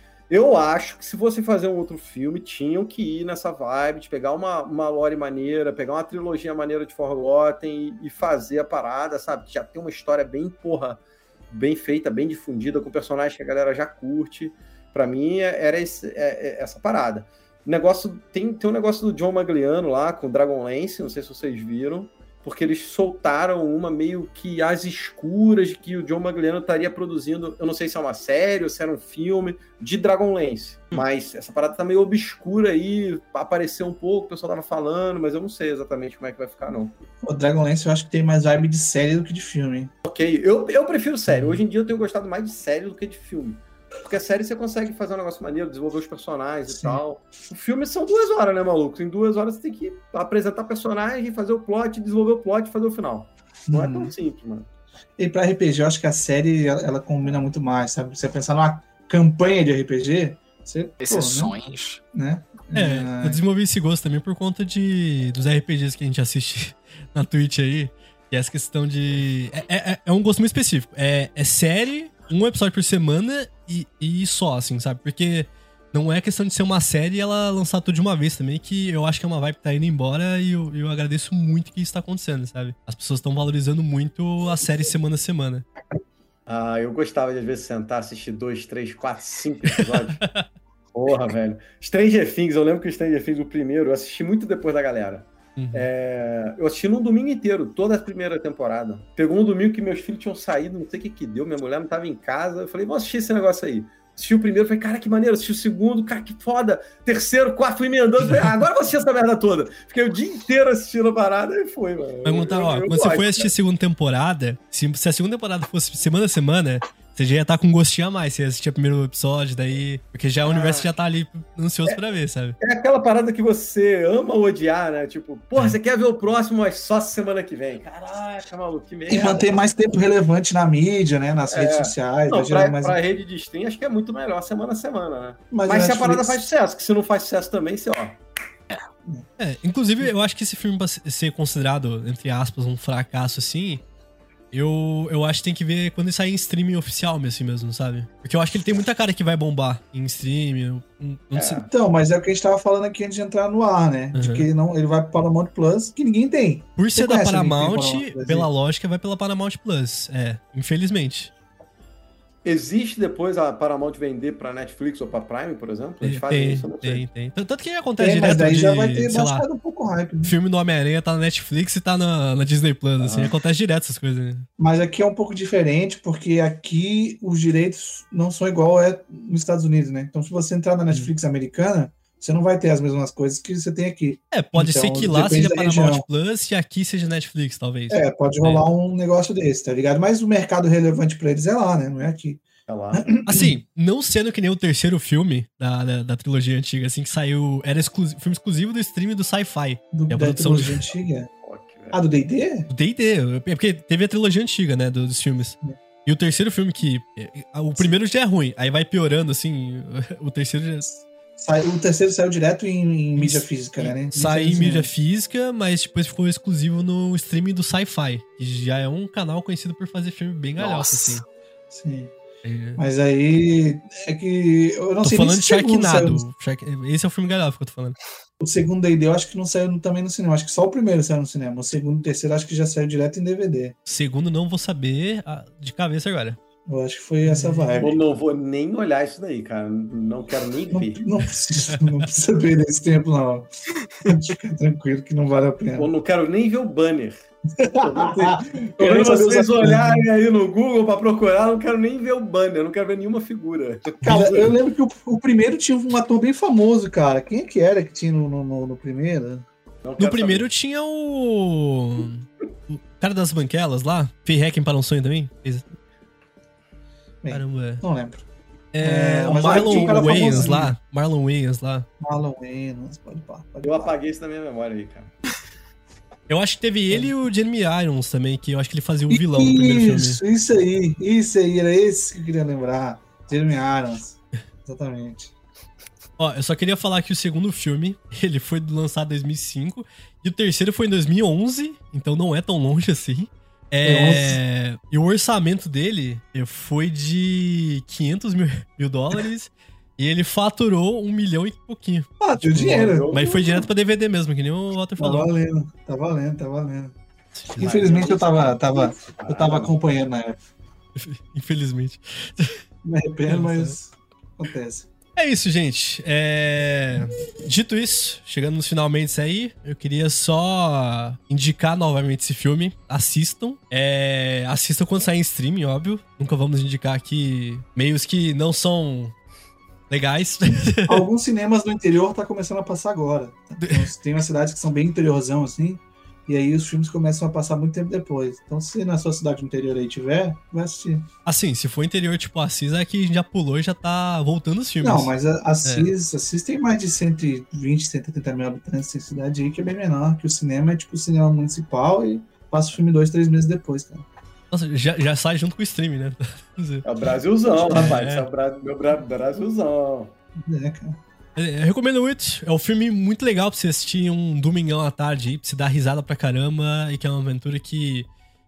eu acho que se você fazer um outro filme, tinham que ir nessa vibe de pegar uma, uma lore maneira, pegar uma trilogia maneira de Forgotten e, e fazer a parada, sabe? Já tem uma história bem, porra, bem feita, bem difundida, com personagens que a galera já curte. Pra mim, era esse, é, é, essa parada. Negócio, tem, tem um negócio do John Magliano lá com Dragonlance, não sei se vocês viram, porque eles soltaram uma meio que às escuras de que o John Magliano estaria produzindo, eu não sei se é uma série ou se era um filme, de Dragonlance. Mas essa parada tá meio obscura aí, apareceu um pouco, o pessoal tava falando, mas eu não sei exatamente como é que vai ficar, não. O Dragonlance eu acho que tem mais vibe de série do que de filme, hein? Ok, eu, eu prefiro série. Hoje em dia eu tenho gostado mais de série do que de filme. Porque a série você consegue fazer um negócio maneiro, desenvolver os personagens Sim. e tal. O filme são duas horas, né, maluco? Em duas horas você tem que apresentar personagem, fazer o plot, desenvolver o plot e fazer o final. Não hum. é tão simples, mano. E pra R P G, eu acho que a série, ela, ela combina muito mais, sabe? Você pensar numa campanha de R P G, você... Exceções. Pô, né? É, é, eu desenvolvi esse gosto também por conta de, dos R P Gs que a gente assiste na Twitch aí. E essa questão de... É, é, é um gosto muito específico. É, é série... um episódio por semana e, e só, assim, sabe? Porque não é questão de ser uma série e ela lançar tudo de uma vez também, que eu acho que é uma vibe que tá indo embora e eu, eu agradeço muito que isso tá acontecendo, sabe? As pessoas estão valorizando muito a série semana a semana. Ah, eu gostava de às vezes sentar, assistir dois, três, quatro, cinco episódios. Porra, velho. Stranger Things, eu lembro que o Stranger Things, o primeiro, eu assisti muito depois da galera. Uhum. É, eu assisti num domingo inteiro, toda a primeira temporada. Pegou um domingo que meus filhos tinham saído, não sei o que que deu, minha mulher não tava em casa. Eu falei, vou assistir esse negócio aí. Assisti o primeiro, falei, cara, que maneiro. Assisti o segundo, cara, que foda. Terceiro, quarto, fui emendando. Falei, ah, agora eu vou assistir essa merda toda. Fiquei o dia inteiro assistindo a parada e foi, mano. Perguntar, ó, eu, eu quando gosto, você foi assistir a segunda temporada, se, se a segunda temporada fosse semana a semana, você já ia estar com um gostinho a mais. Você ia assistir o primeiro episódio, daí... Porque já o universo ah, já tá ali ansioso é, pra ver, sabe? É aquela parada que você ama odiar, né? Tipo, porra, é. você quer ver o próximo, mas só semana que vem. Caraca, maluco, que merda. E manter mais tempo relevante na mídia, né? Nas é. redes sociais. Não, pra, mais... pra rede de stream, acho que é muito melhor semana a semana, né? Mas, mas se a parada faz sucesso, que se não faz sucesso também, você, ó... É, inclusive, eu acho que esse filme, pra ser considerado, entre aspas, um fracasso, assim... Eu, eu acho que tem que ver quando ele sair em streaming oficial assim mesmo, sabe? Porque eu acho que ele tem muita cara que vai bombar em streaming. Não, não é, sei. Então, mas é o que a gente tava falando aqui antes de entrar no ar, né? Uhum. De que ele, não, ele vai pro Paramount Plus, que ninguém tem. Por ser da Paramount, pela lógica, vai pela Paramount Plus. É, infelizmente. Existe depois a Paramount vender pra Netflix ou pra Prime, por exemplo? Eles fazem tem, isso, eu não sei. Tem, tem. Tanto que acontece tem, direto mas daí de, já vai ter sei lá, um pouco hype. Né? Filme do Homem-Aranha tá na Netflix e tá na, na Disney Plus, ah. assim, acontece direto essas coisas. Né? Mas aqui é um pouco diferente, porque aqui os direitos não são igual é nos Estados Unidos, né? Então se você entrar na Netflix hum. americana, você não vai ter as mesmas coisas que você tem aqui. É, pode então, ser que lá seja Paramount Plus e aqui seja Netflix, talvez. É, pode rolar é. um negócio desse, tá ligado? Mas o mercado relevante pra eles é lá, né? Não é aqui. Assim, não sendo que nem o terceiro filme da, da, da trilogia antiga, assim, que saiu. Era exclusivo, filme exclusivo do stream do Sci-Fi. Do, é a da produção trilogia de... antiga? Ah, do D e D? Do D e D. É porque teve a trilogia antiga, né? Dos filmes. É. E o terceiro filme que... O primeiro já é ruim, aí vai piorando, assim... O terceiro já... Sai, o terceiro saiu direto em, em mídia física, né? Sai em mídia física, mas depois ficou exclusivo no streaming do Sci-Fi, que já é um canal conhecido por fazer filme bem galhofa, assim. Sim. É. Mas aí é que eu não Tô sei falando nem de se o segundo Sharknado. saiu- Shark... Esse é o filme galhofa que eu tô falando. O segundo D e D eu acho que não saiu também no cinema. Acho que só o primeiro saiu no cinema. O segundo e o terceiro acho que já saiu direto em D V D. Segundo, não vou saber ah, de cabeça agora. Eu acho que foi essa Eu vibe. não vou nem olhar isso daí, cara. Não quero nem Não, ver. não precisa, não precisa ver nesse tempo, não. Fica tranquilo que não vale a pena. Eu não quero nem ver o banner. Quero Quando saber vocês os atores. olharem aí no Google pra procurar, eu não quero nem ver o banner, eu não quero ver nenhuma figura. Cara, eu lembro que o, o primeiro tinha um ator bem famoso, cara. Quem é que era que tinha no, no, no primeiro? Não No quero primeiro tinha o. O cara das banquelas lá. Feyrequiem para um sonho também. Fez- Bem, Caramba. Não lembro. É, É, o mas eu lembro que tinha Marlon um cara Wayans famosinho. lá. Marlon Wayans lá. Marlon Wayans, pode pá, pode Eu pá. apaguei isso da minha memória aí, cara. Eu acho que teve ele e o Jeremy Irons também, que eu acho que ele fazia o vilão no primeiro filme. Isso, isso aí, isso aí, era esse que eu queria lembrar. Jeremy Irons. Exatamente. Ó, eu só queria falar que o segundo filme, ele foi lançado em dois mil e cinco, e o terceiro foi em dois mil e onze, então não é tão longe assim. É, e o orçamento dele foi de quinhentos mil, mil dólares, e ele faturou um milhão e pouquinho. Ah, deu Tipo, dinheiro. Mas foi direto pra D V D mesmo, que nem o Walter Tá falou. valendo, tá valendo, tá valendo. Infelizmente eu tava, tava, eu tava acompanhando na época. Infelizmente. Me arrependo, mas acontece. É isso, gente. É, Dito isso, chegando nos finalmente aí, eu queria só indicar novamente esse filme. Assistam. É... Assistam quando sair em streaming, óbvio. Nunca vamos indicar aqui meios que não são legais. Alguns cinemas no interior tá começando a passar agora. Então, tem umas cidades que são bem interiorzão, assim, e aí os filmes começam a passar muito tempo depois. Então, se na sua cidade no interior aí tiver, vai assistir. Assim, se for interior tipo Assis, é que já pulou e já tá voltando os filmes. Não, mas a Assis, Assis tem mais de cento e vinte, cento e trinta mil habitantes. Tem cidade aí que é bem menor, que o cinema é tipo o cinema municipal e passa o filme dois, três meses depois, cara. Nossa, já, já sai junto com o streaming, né? É o Brasilzão, rapaz. É. Esse é o Bra... meu Bra... Brasilzão. É, cara. Eu recomendo muito. É um filme muito legal pra você assistir um domingão à tarde aí, pra você dar risada pra caramba, e que é uma aventura que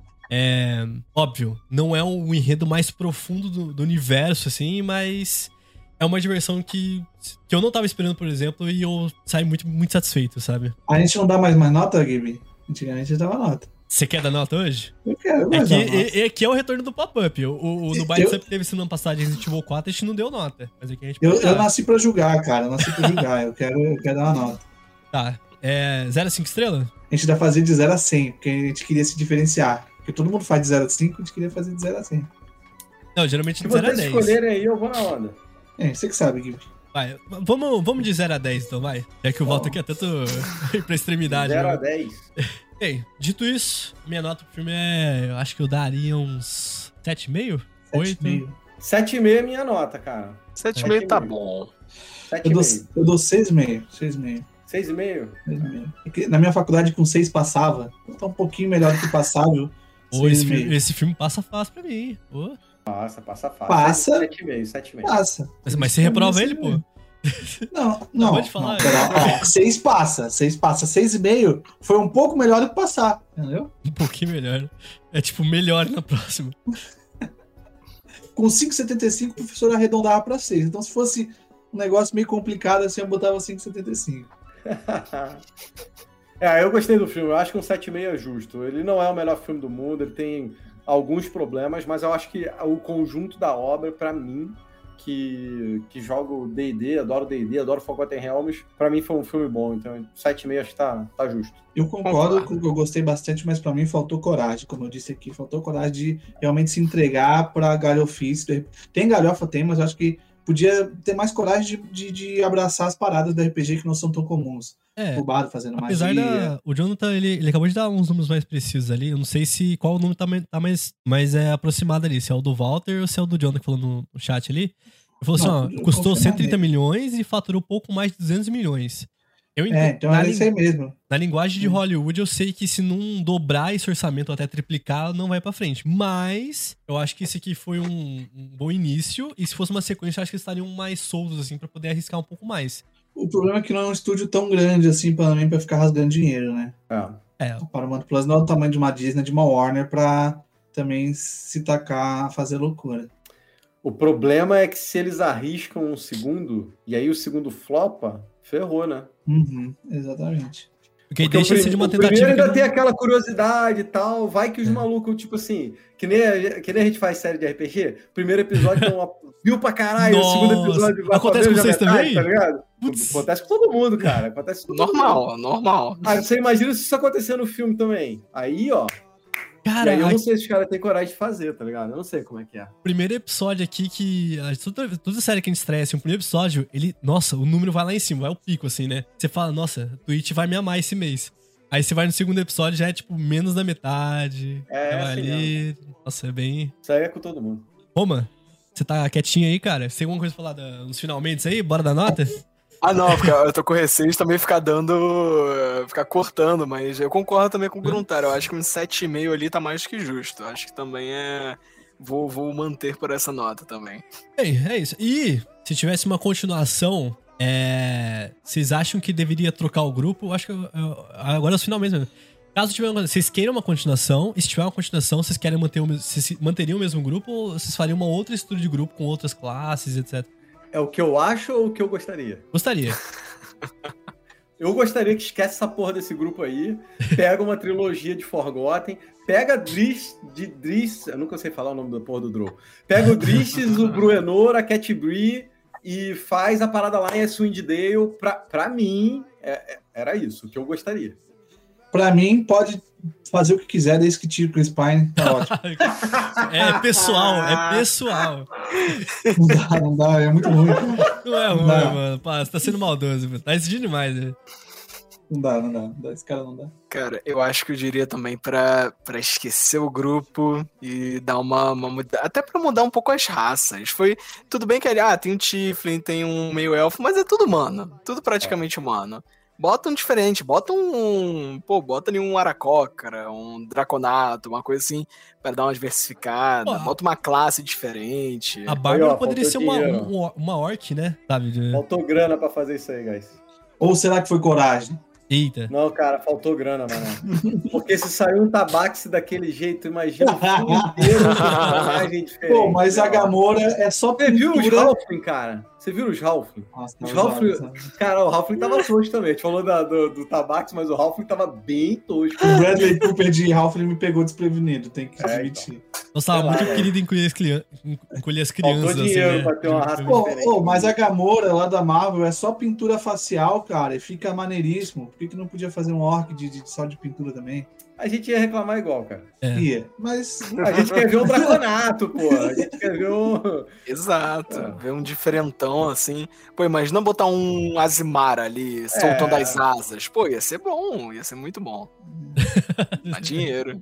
é óbvio, não é o enredo mais profundo do, do universo, assim, mas é uma diversão que, que eu não tava esperando, por exemplo, e eu saí muito, muito satisfeito, sabe? A gente não dá mais mais nota, Gibi? Antigamente a gente dava nota. Você quer dar nota hoje? Eu quero, É mas que, dar nota. é, é que é o retorno do pop-up. O, o, o no Bites Eu- Up teve esse ano passado de Resident Evil quatro, a gente não deu nota. Mas aqui a gente Eu, pode eu dar. nasci pra julgar, cara. Eu nasci pra julgar. Eu quero, eu quero dar uma nota. Tá. É zero a cinco estrelas? A gente ainda fazia de zero a cem, porque a gente queria se diferenciar. Porque todo mundo faz de zero a cinco, a gente queria fazer de zero a cem. Não, geralmente Se de zero a vocês dez. escolherem aí, eu vou na onda. É, você que sabe, Gibi. Vai, vamos, vamos de zero a dez, então, vai. Já que o Walter quer tanto ir pra extremidade. zero né? a dez. Bem, dito isso, minha nota pro filme é... Eu acho que eu daria uns sete vírgula cinco? oito? sete vírgula cinco é minha nota, cara. sete vírgula cinco tá bom. Eu dou, sete vírgula cinco. eu dou seis vírgula cinco. seis vírgula cinco. seis vírgula cinco? seis vírgula cinco. É que na minha faculdade com seis passava. Tá um pouquinho melhor do que passável. Ô, esse, seis vírgula filme, cinco. esse filme passa fácil pra mim. Ô. Passa, passa fácil. Passa. sete vírgula cinco, sete vírgula cinco. Passa. Mas, mas você reprova ele, pô. Não, não. Pode falar. não pera, ó, seis passa. Seis passa. Seis e meio foi um pouco melhor do que passar. Entendeu? Um pouquinho melhor. É tipo, melhor na próxima. Com cinco vírgula setenta e cinco, o professor arredondava pra seis. Então, se fosse um negócio meio complicado assim, eu botava cinco vírgula setenta e cinco. É, eu gostei do filme. Eu acho que um sete vírgula cinco é justo. Ele não é o melhor filme do mundo, ele tem alguns problemas, mas eu acho que o conjunto da obra, pra mim, que, que jogo D e D, adoro D e D, adoro Forgotten Realms, pra mim foi um filme bom. Então, sete vírgula cinco acho que tá, tá justo. Eu concordo com que eu gostei bastante, mas pra mim faltou coragem, como eu disse aqui, faltou coragem de realmente se entregar pra galhofice. Tem galhofa, tem, mas eu acho que podia ter mais coragem de, de, de abraçar as paradas do R P G que não são tão comuns. É. Roubado, fazendo Apesar magia. da... O Jonathan, ele, ele acabou de dar uns números mais precisos ali. Eu não sei se qual número tá, mais- tá mais, mais é, aproximado ali. Se é o do Walter ou se é o do Jonathan que falou no, no chat ali. Ele falou assim, Não, ó, eu custou confio cento e trinta nele. milhões e faturou pouco mais de duzentos milhões. Eu É, entendo. então na, era lin- isso aí mesmo. na linguagem de Hum. Hollywood, eu sei que se não dobrar esse orçamento ou até triplicar, não vai pra frente. Mas eu acho que esse aqui foi um, um bom início. E se fosse uma sequência, eu acho que eles estariam mais soltos, assim, pra poder arriscar um pouco mais. O problema é que não é um estúdio tão grande assim pra mim pra ficar rasgando dinheiro, né? É. É, A Paramount Plus não é o tamanho de uma Disney, de uma Warner pra também se tacar a fazer loucura. O problema é que se eles arriscam um segundo, e aí o segundo flopa, ferrou, né? Uhum, exatamente. Porque, Porque deixa o, de prim- uma o tentativa. primeiro ainda que tem não- aquela curiosidade e tal, vai que os É. malucos, tipo assim, que nem, a, que nem a gente faz série de R P G, primeiro episódio é uma viu pra caralho, o segundo Nossa. episódio vai Acontece pra com mesma vocês metade, também? tá ligado? Putz. Acontece com todo mundo, cara. Acontece com todo mundo. Normal, normal. Ah, você imagina se isso acontecer no filme também. Aí, ó. Cara, e aí eu a- não sei se os caras têm coragem de fazer, tá ligado? Eu não sei como é que é. primeiro episódio aqui que. a- Toda, toda série que a gente estreia, assim, o primeiro episódio, ele. Nossa, o número vai lá em cima, vai o pico, assim, né? Você fala, nossa, a Twitch vai me amar esse mês. Aí você vai no segundo episódio, já é tipo menos da metade. É, vai assim ali. Nossa, é bem. Isso aí é com todo mundo. Roma, você tá quietinho aí, cara? Você tem alguma coisa pra falar da- nos finalmente aí? Bora dar nota? Ah, não, fica- eu tô com receio de também ficar dando. eh, ficar cortando, mas eu concordo também com o Gruntar. Eu acho que um sete vírgula cinco ali tá mais que justo. Eu acho que também é. Vou, vou manter por essa nota também. Bem, é isso. E se tivesse uma continuação, é, vocês acham que deveria trocar o grupo? Eu acho que eu- eu- agora é os finalmente mesmo. Caso tiver uma, vocês queiram uma continuação, e se tiver uma continuação, vocês querem manter o mesmo, vocês se- manteriam o mesmo grupo ou vocês fariam uma outra estrutura de grupo com outras classes, etcétera? É o que eu acho ou o que eu gostaria? Gostaria. Eu gostaria que esquece essa porra desse grupo aí, pega uma trilogia de Forgotten, pega Driss, de Driss, eu nunca sei falar o nome da porra do Drow, pega o Driss, o Bruenor, a Cat Bree e faz a parada lá em Icewind Dale. Pra, pra mim, é- é- era isso, o que eu gostaria. Pra mim, pode fazer o que quiser, desde que tire o Chris Pine, tá ótimo. É pessoal, é pessoal. Não dá, não dá, é muito ruim. Não é ruim, Não. mano. Pá, você tá sendo maldoso, mano. Tá exigindo demais, né? Não dá, não dá, não dá. Esse cara não dá. Cara, eu acho que eu diria também pra, pra esquecer o grupo e dar uma, uma muda- até pra mudar um pouco as raças. Foi tudo bem que ali, ah, tem um Tiflin, tem um meio elfo, mas é tudo humano, tudo praticamente humano. Bota um diferente, bota um, pô, bota ali um Aracócara, um Draconato, uma coisa assim pra dar uma diversificada. Pô, Bota uma classe diferente. A Bárbara Aí, ó, poderia ser faltou uma, dinheiro. um- uma orc, né? Sabe? de- Faltou grana pra fazer isso aí, guys. Ou será que foi coragem? Eita. Não, cara, faltou grana, mano. Porque se saiu um tabaxi daquele jeito, imagina o filme inteiro com personagem diferente. Pô, mas a Gamora é só Você viu os pintura. Halfling, cara? Você viu os Halfling? Nossa, Os não, Halfling... não, não. Cara, o Halfling tava tosco também. A gente falou da- do, do tabaxi, mas o Halfling tava bem tosco. O Bradley Cooper de Ralph ele me pegou desprevenido, tem que É, admitir. Nossa, tava Sei lá, muito velho. querido encolher as, crian... encolher as crianças. Faltou dinheiro assim, né? pra ter uma raça Pô, diferente. ô, mas a Gamora lá da Marvel é só pintura facial, cara, e fica maneiríssimo. Por que, que não podia fazer um orc de, de- só de pintura também? A gente ia reclamar igual, cara. É. Ia, mas A gente quer ver um draconato, pô. A gente quer ver um... Exato, É. ver um diferentão assim. Pô, imagina botar um Azimara ali, soltando É. as asas. Pô, ia ser bom, ia ser muito bom. Dá dinheiro.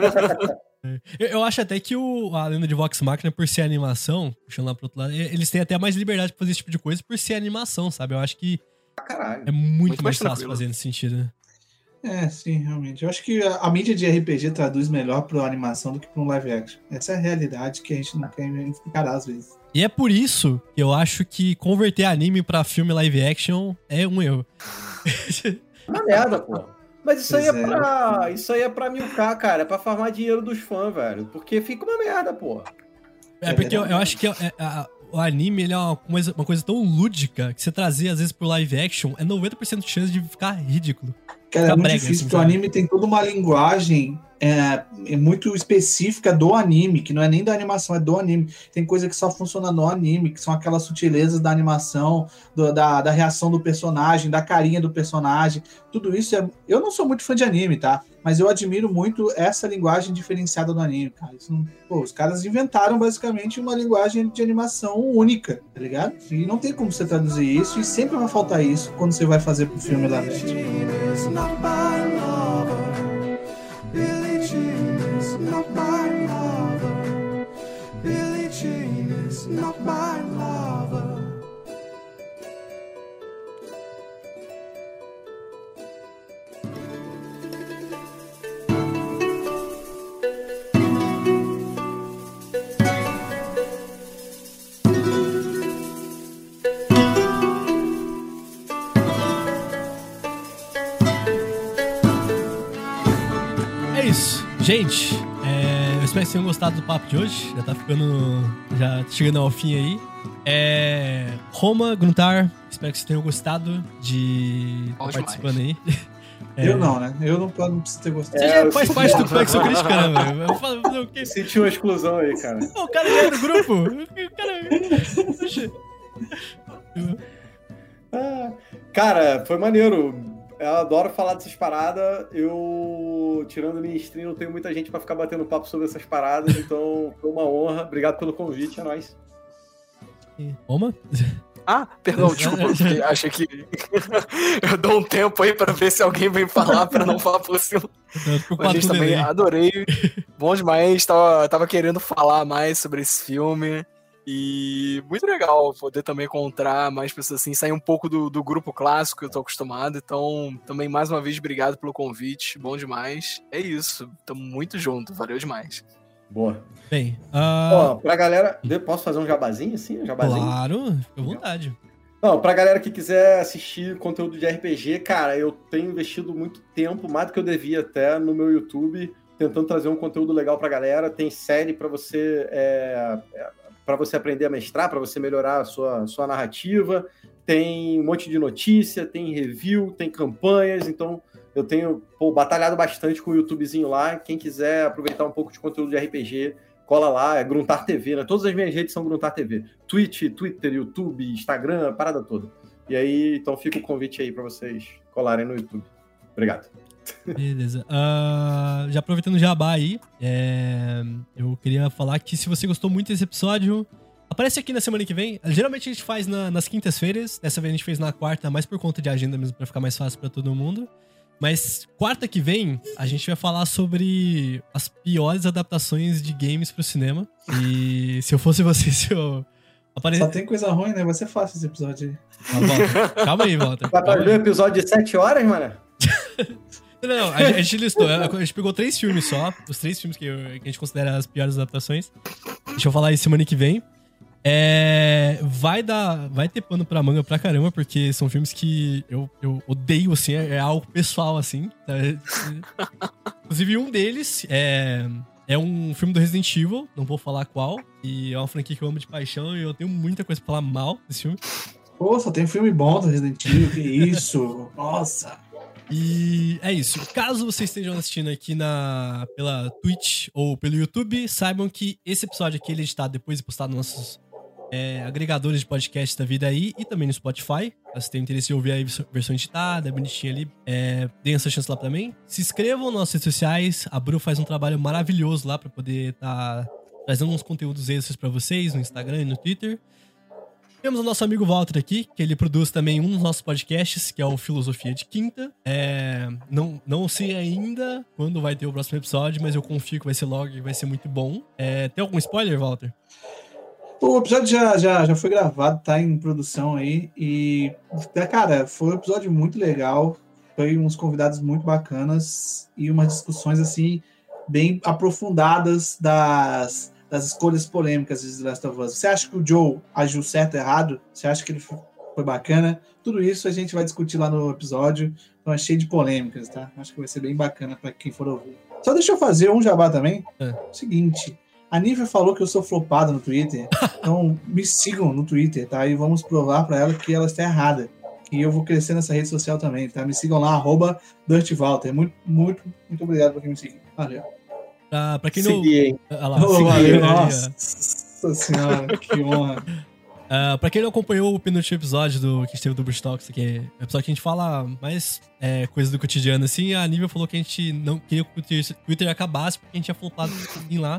Eu, eu acho até que o, a lenda de Vox Machina, por ser animação, puxando lá pro outro lado, e- eles têm até mais liberdade pra fazer esse tipo de coisa por ser animação, sabe? Eu acho que Caralho. é muito, Muito mais mais fácil tranquilo. fazer nesse sentido, né? é, sim, realmente. Eu acho que a, a mídia de R P G traduz melhor pra animação do que pra um live action. Essa é a realidade que a gente não quer encarar às vezes. E é por isso que eu acho que converter anime pra filme live action é um erro. Uma merda, pô. Mas isso aí é, Pois é. pra. Isso aí é pra milcar, cara. É pra farmar dinheiro dos fãs, velho. Porque fica uma merda, pô. É, É porque eu, eu verdade. acho que é- é- a- o anime ele é uma coisa, uma coisa tão lúdica que você trazer, às vezes, pro live action é noventa por cento de chance de ficar ridículo. Cara, é Fica muito brega, difícil, assim, porque o sabe? anime tem toda uma linguagem é, é muito específica do anime, que não é nem da animação, é do anime. Tem coisa que só funciona no anime, que são aquelas sutilezas da animação, do- da, da reação do personagem, da carinha do personagem. Tudo isso é. Eu não sou muito fã de anime, tá? Mas eu admiro muito essa linguagem diferenciada do anime, cara. Isso não- pô, os caras inventaram basicamente uma linguagem de animação única, tá ligado? E não tem como você traduzir isso, e sempre vai faltar isso quando você vai fazer pro filme lá dentro. Is not my lover. Billie Jean is not my lover. Billie Jean is not my lover. É isso. Gente, é, eu espero que vocês tenham gostado do papo de hoje. Já tá ficando. Já chegando ao fim aí. É. Roma, Gruntar, espero que vocês tenham gostado de Bom participando demais. aí. É. Eu não, né? Eu não, não preciso ter gostado. Você É, já eu faz sou- parte do Flexo Crítica, né, velho? Eu falo fazer o quê? Senti uma exclusão aí, cara. Pô, o cara já é do grupo. O cara. Poxa. Ah, cara, foi maneiro. Eu adoro falar dessas paradas. Eu, tirando minha stream, não tenho muita gente pra ficar batendo papo sobre essas paradas, então foi uma honra. Obrigado pelo convite, é nóis. Roma? Ah, perdão, desculpa. eu fiquei- Achei que eu dou um tempo aí pra ver se alguém vem falar, pra não falar por cima. Eu tô Mas, gente, com também delay. adorei. Bom demais. Tava, tava querendo falar mais sobre esse filme. E muito legal poder também encontrar mais pessoas assim, sair um pouco do, do grupo clássico que eu tô acostumado. Então, também mais uma vez, obrigado pelo convite. Bom demais. É isso. Tamo muito junto. Valeu demais. Boa. Bem, ah, Ó, pra galera, de- posso fazer um jabazinho assim? Um jabazinho? claro, fica à vontade. Não, pra galera que quiser assistir conteúdo de R P G, cara, eu tenho investido muito tempo, mais do que eu devia até, no meu YouTube, tentando trazer um conteúdo legal pra galera. Tem série pra você é, é, para você aprender a mestrar, pra você melhorar a sua, sua narrativa. Tem um monte de notícia, tem review, tem campanhas, então eu tenho pô, batalhado bastante com o YouTubezinho lá. Quem quiser aproveitar um pouco de conteúdo de R P G, cola lá, é Gruntar T V, né? Todas as minhas redes são Gruntar T V. Twitch, Twitter, YouTube, Instagram, a parada toda. E aí, então fica o convite aí pra vocês colarem no YouTube. Obrigado. Beleza. Ah, já aproveitando o jabá aí, é, eu queria falar que se você gostou muito desse episódio, aparece aqui na semana que vem. Geralmente a gente faz na- nas quintas-feiras. Dessa vez a gente fez na quarta, mais por conta de agenda mesmo, pra ficar mais fácil pra todo mundo. Mas quarta que vem, a gente vai falar sobre as piores adaptações de games pro cinema. E se eu fosse você, se eu... Apare... Só tem coisa ruim, né? Vai ser fácil esse episódio aí. Ah, Walter, calma aí, Walter. Vai Calma fazer um aí. episódio de sete horas, mano? Não, não, a gente, a gente listou. A gente pegou três filmes só. Os três filmes que, eu- que a gente considera as piores adaptações. Deixa eu falar isso semana que vem. É, vai dar, vai ter pano pra manga pra caramba, porque são filmes que eu, eu odeio, assim, é, é algo pessoal, assim. Tá? Inclusive, um deles é, é um filme do Resident Evil, não vou falar qual, e é uma franquia que eu amo de paixão e eu tenho muita coisa pra falar mal desse filme. Pô, só tem filme bom do Resident Evil, que isso? Nossa! E é isso. Caso vocês estejam assistindo aqui na, pela Twitch ou pelo YouTube, saibam que esse episódio aqui ele é editado depois e postado nos nossos é, agregadores de podcast da vida aí e também no Spotify. Se tem interesse em ouvir a versão editada, bonitinha ali, é, deem essa chance lá também. Se inscrevam nas nossas redes sociais. A Bru faz um trabalho maravilhoso lá pra poder estar tá trazendo uns conteúdos extras pra vocês no Instagram e no Twitter. Temos o nosso amigo Walter aqui, que ele produz também um dos nossos podcasts, que é o Filosofia de Quinta. É, não, não sei ainda quando vai ter o próximo episódio, mas eu confio que vai ser logo e vai ser muito bom. É, tem algum spoiler, Walter? O episódio já, já, já foi gravado, tá em produção aí. E, cara, foi um episódio muito legal. Foi uns convidados muito bacanas e umas discussões, assim, bem aprofundadas das, das escolhas polêmicas de The Last of Us. Você acha que o Joe agiu certo ou errado? Você acha que ele foi bacana? Tudo isso a gente vai discutir lá no episódio. Então é cheio de polêmicas, tá? Acho que vai ser bem bacana pra quem for ouvir. Só deixa eu fazer um jabá também. É. Seguinte, a Nívia falou que eu sou flopado no Twitter. Então me sigam no Twitter, tá? E vamos provar pra ela que ela está errada. E eu vou crescer nessa rede social também, tá? Me sigam lá, arroba DirtValter. Muito, muito, muito obrigado por quem me seguir. Valeu. Pra, pra quem não... Segui, hein? Ah lá, Oh, segui valeu, ele ali, ó. nossa senhora, que honra. Uh, pra quem não acompanhou o penúltimo episódio do, que a gente teve do Bruce Talks, que é o episódio que a gente fala mais é, coisas do cotidiano, assim, a Nívia falou que a gente não queria que o Twitter, Twitter acabasse porque a gente tinha flopado em lá.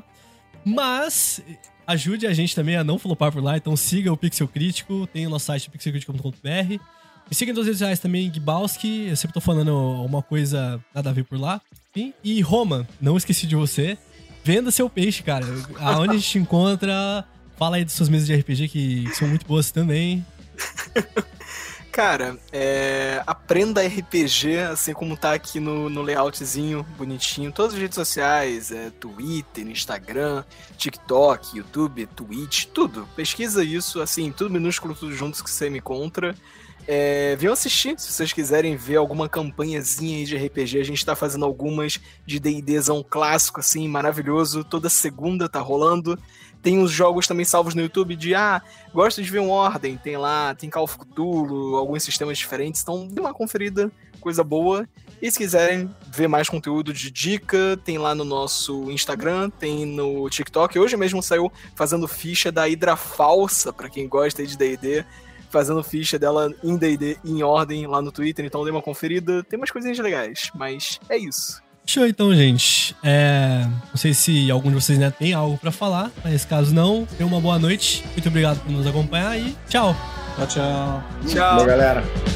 Mas ajude a gente também a não flopar por lá, então siga o Pixel Crítico, tem o nosso site pixel crítico ponto com ponto b r. Me siga nas redes sociais também, Gibowski, eu sempre tô falando uma coisa nada a ver por lá. E, e Roma, não esqueci de você, venda seu peixe, cara. Aonde a gente te encontra... Fala aí das suas mesas de R P G que são muito boas também. Cara, é, aprenda R P G, assim como tá aqui no, no layoutzinho bonitinho. Todas as redes sociais, é, Twitter, Instagram, TikTok, YouTube, Twitch, tudo. Pesquisa isso, assim, tudo minúsculo, tudo juntos que você me encontra. É, venham assistir, se vocês quiserem ver alguma campanhazinha aí de R P G. A gente tá fazendo algumas de D&Dzão clássico, assim, maravilhoso. Toda segunda tá rolando. Tem uns jogos também salvos no YouTube de, ah, gosto de ver um Ordem. Tem lá, tem Call of Cthulhu, alguns sistemas diferentes. Então, dê uma conferida, coisa boa. E se quiserem ver mais conteúdo de dica, tem lá no nosso Instagram, tem no TikTok. Hoje mesmo saiu fazendo ficha da Hidra Falsa, pra quem gosta aí de D e D. Fazendo ficha dela em D e D, em Ordem, lá no Twitter. Então dê uma conferida. Tem umas coisinhas legais, mas é isso. Show então, gente. É... Não sei se algum de vocês, né, tem algo pra falar, mas caso não, tenham uma boa noite. Muito obrigado por nos acompanhar e tchau. Tchau, tchau. Tchau. Boa, galera.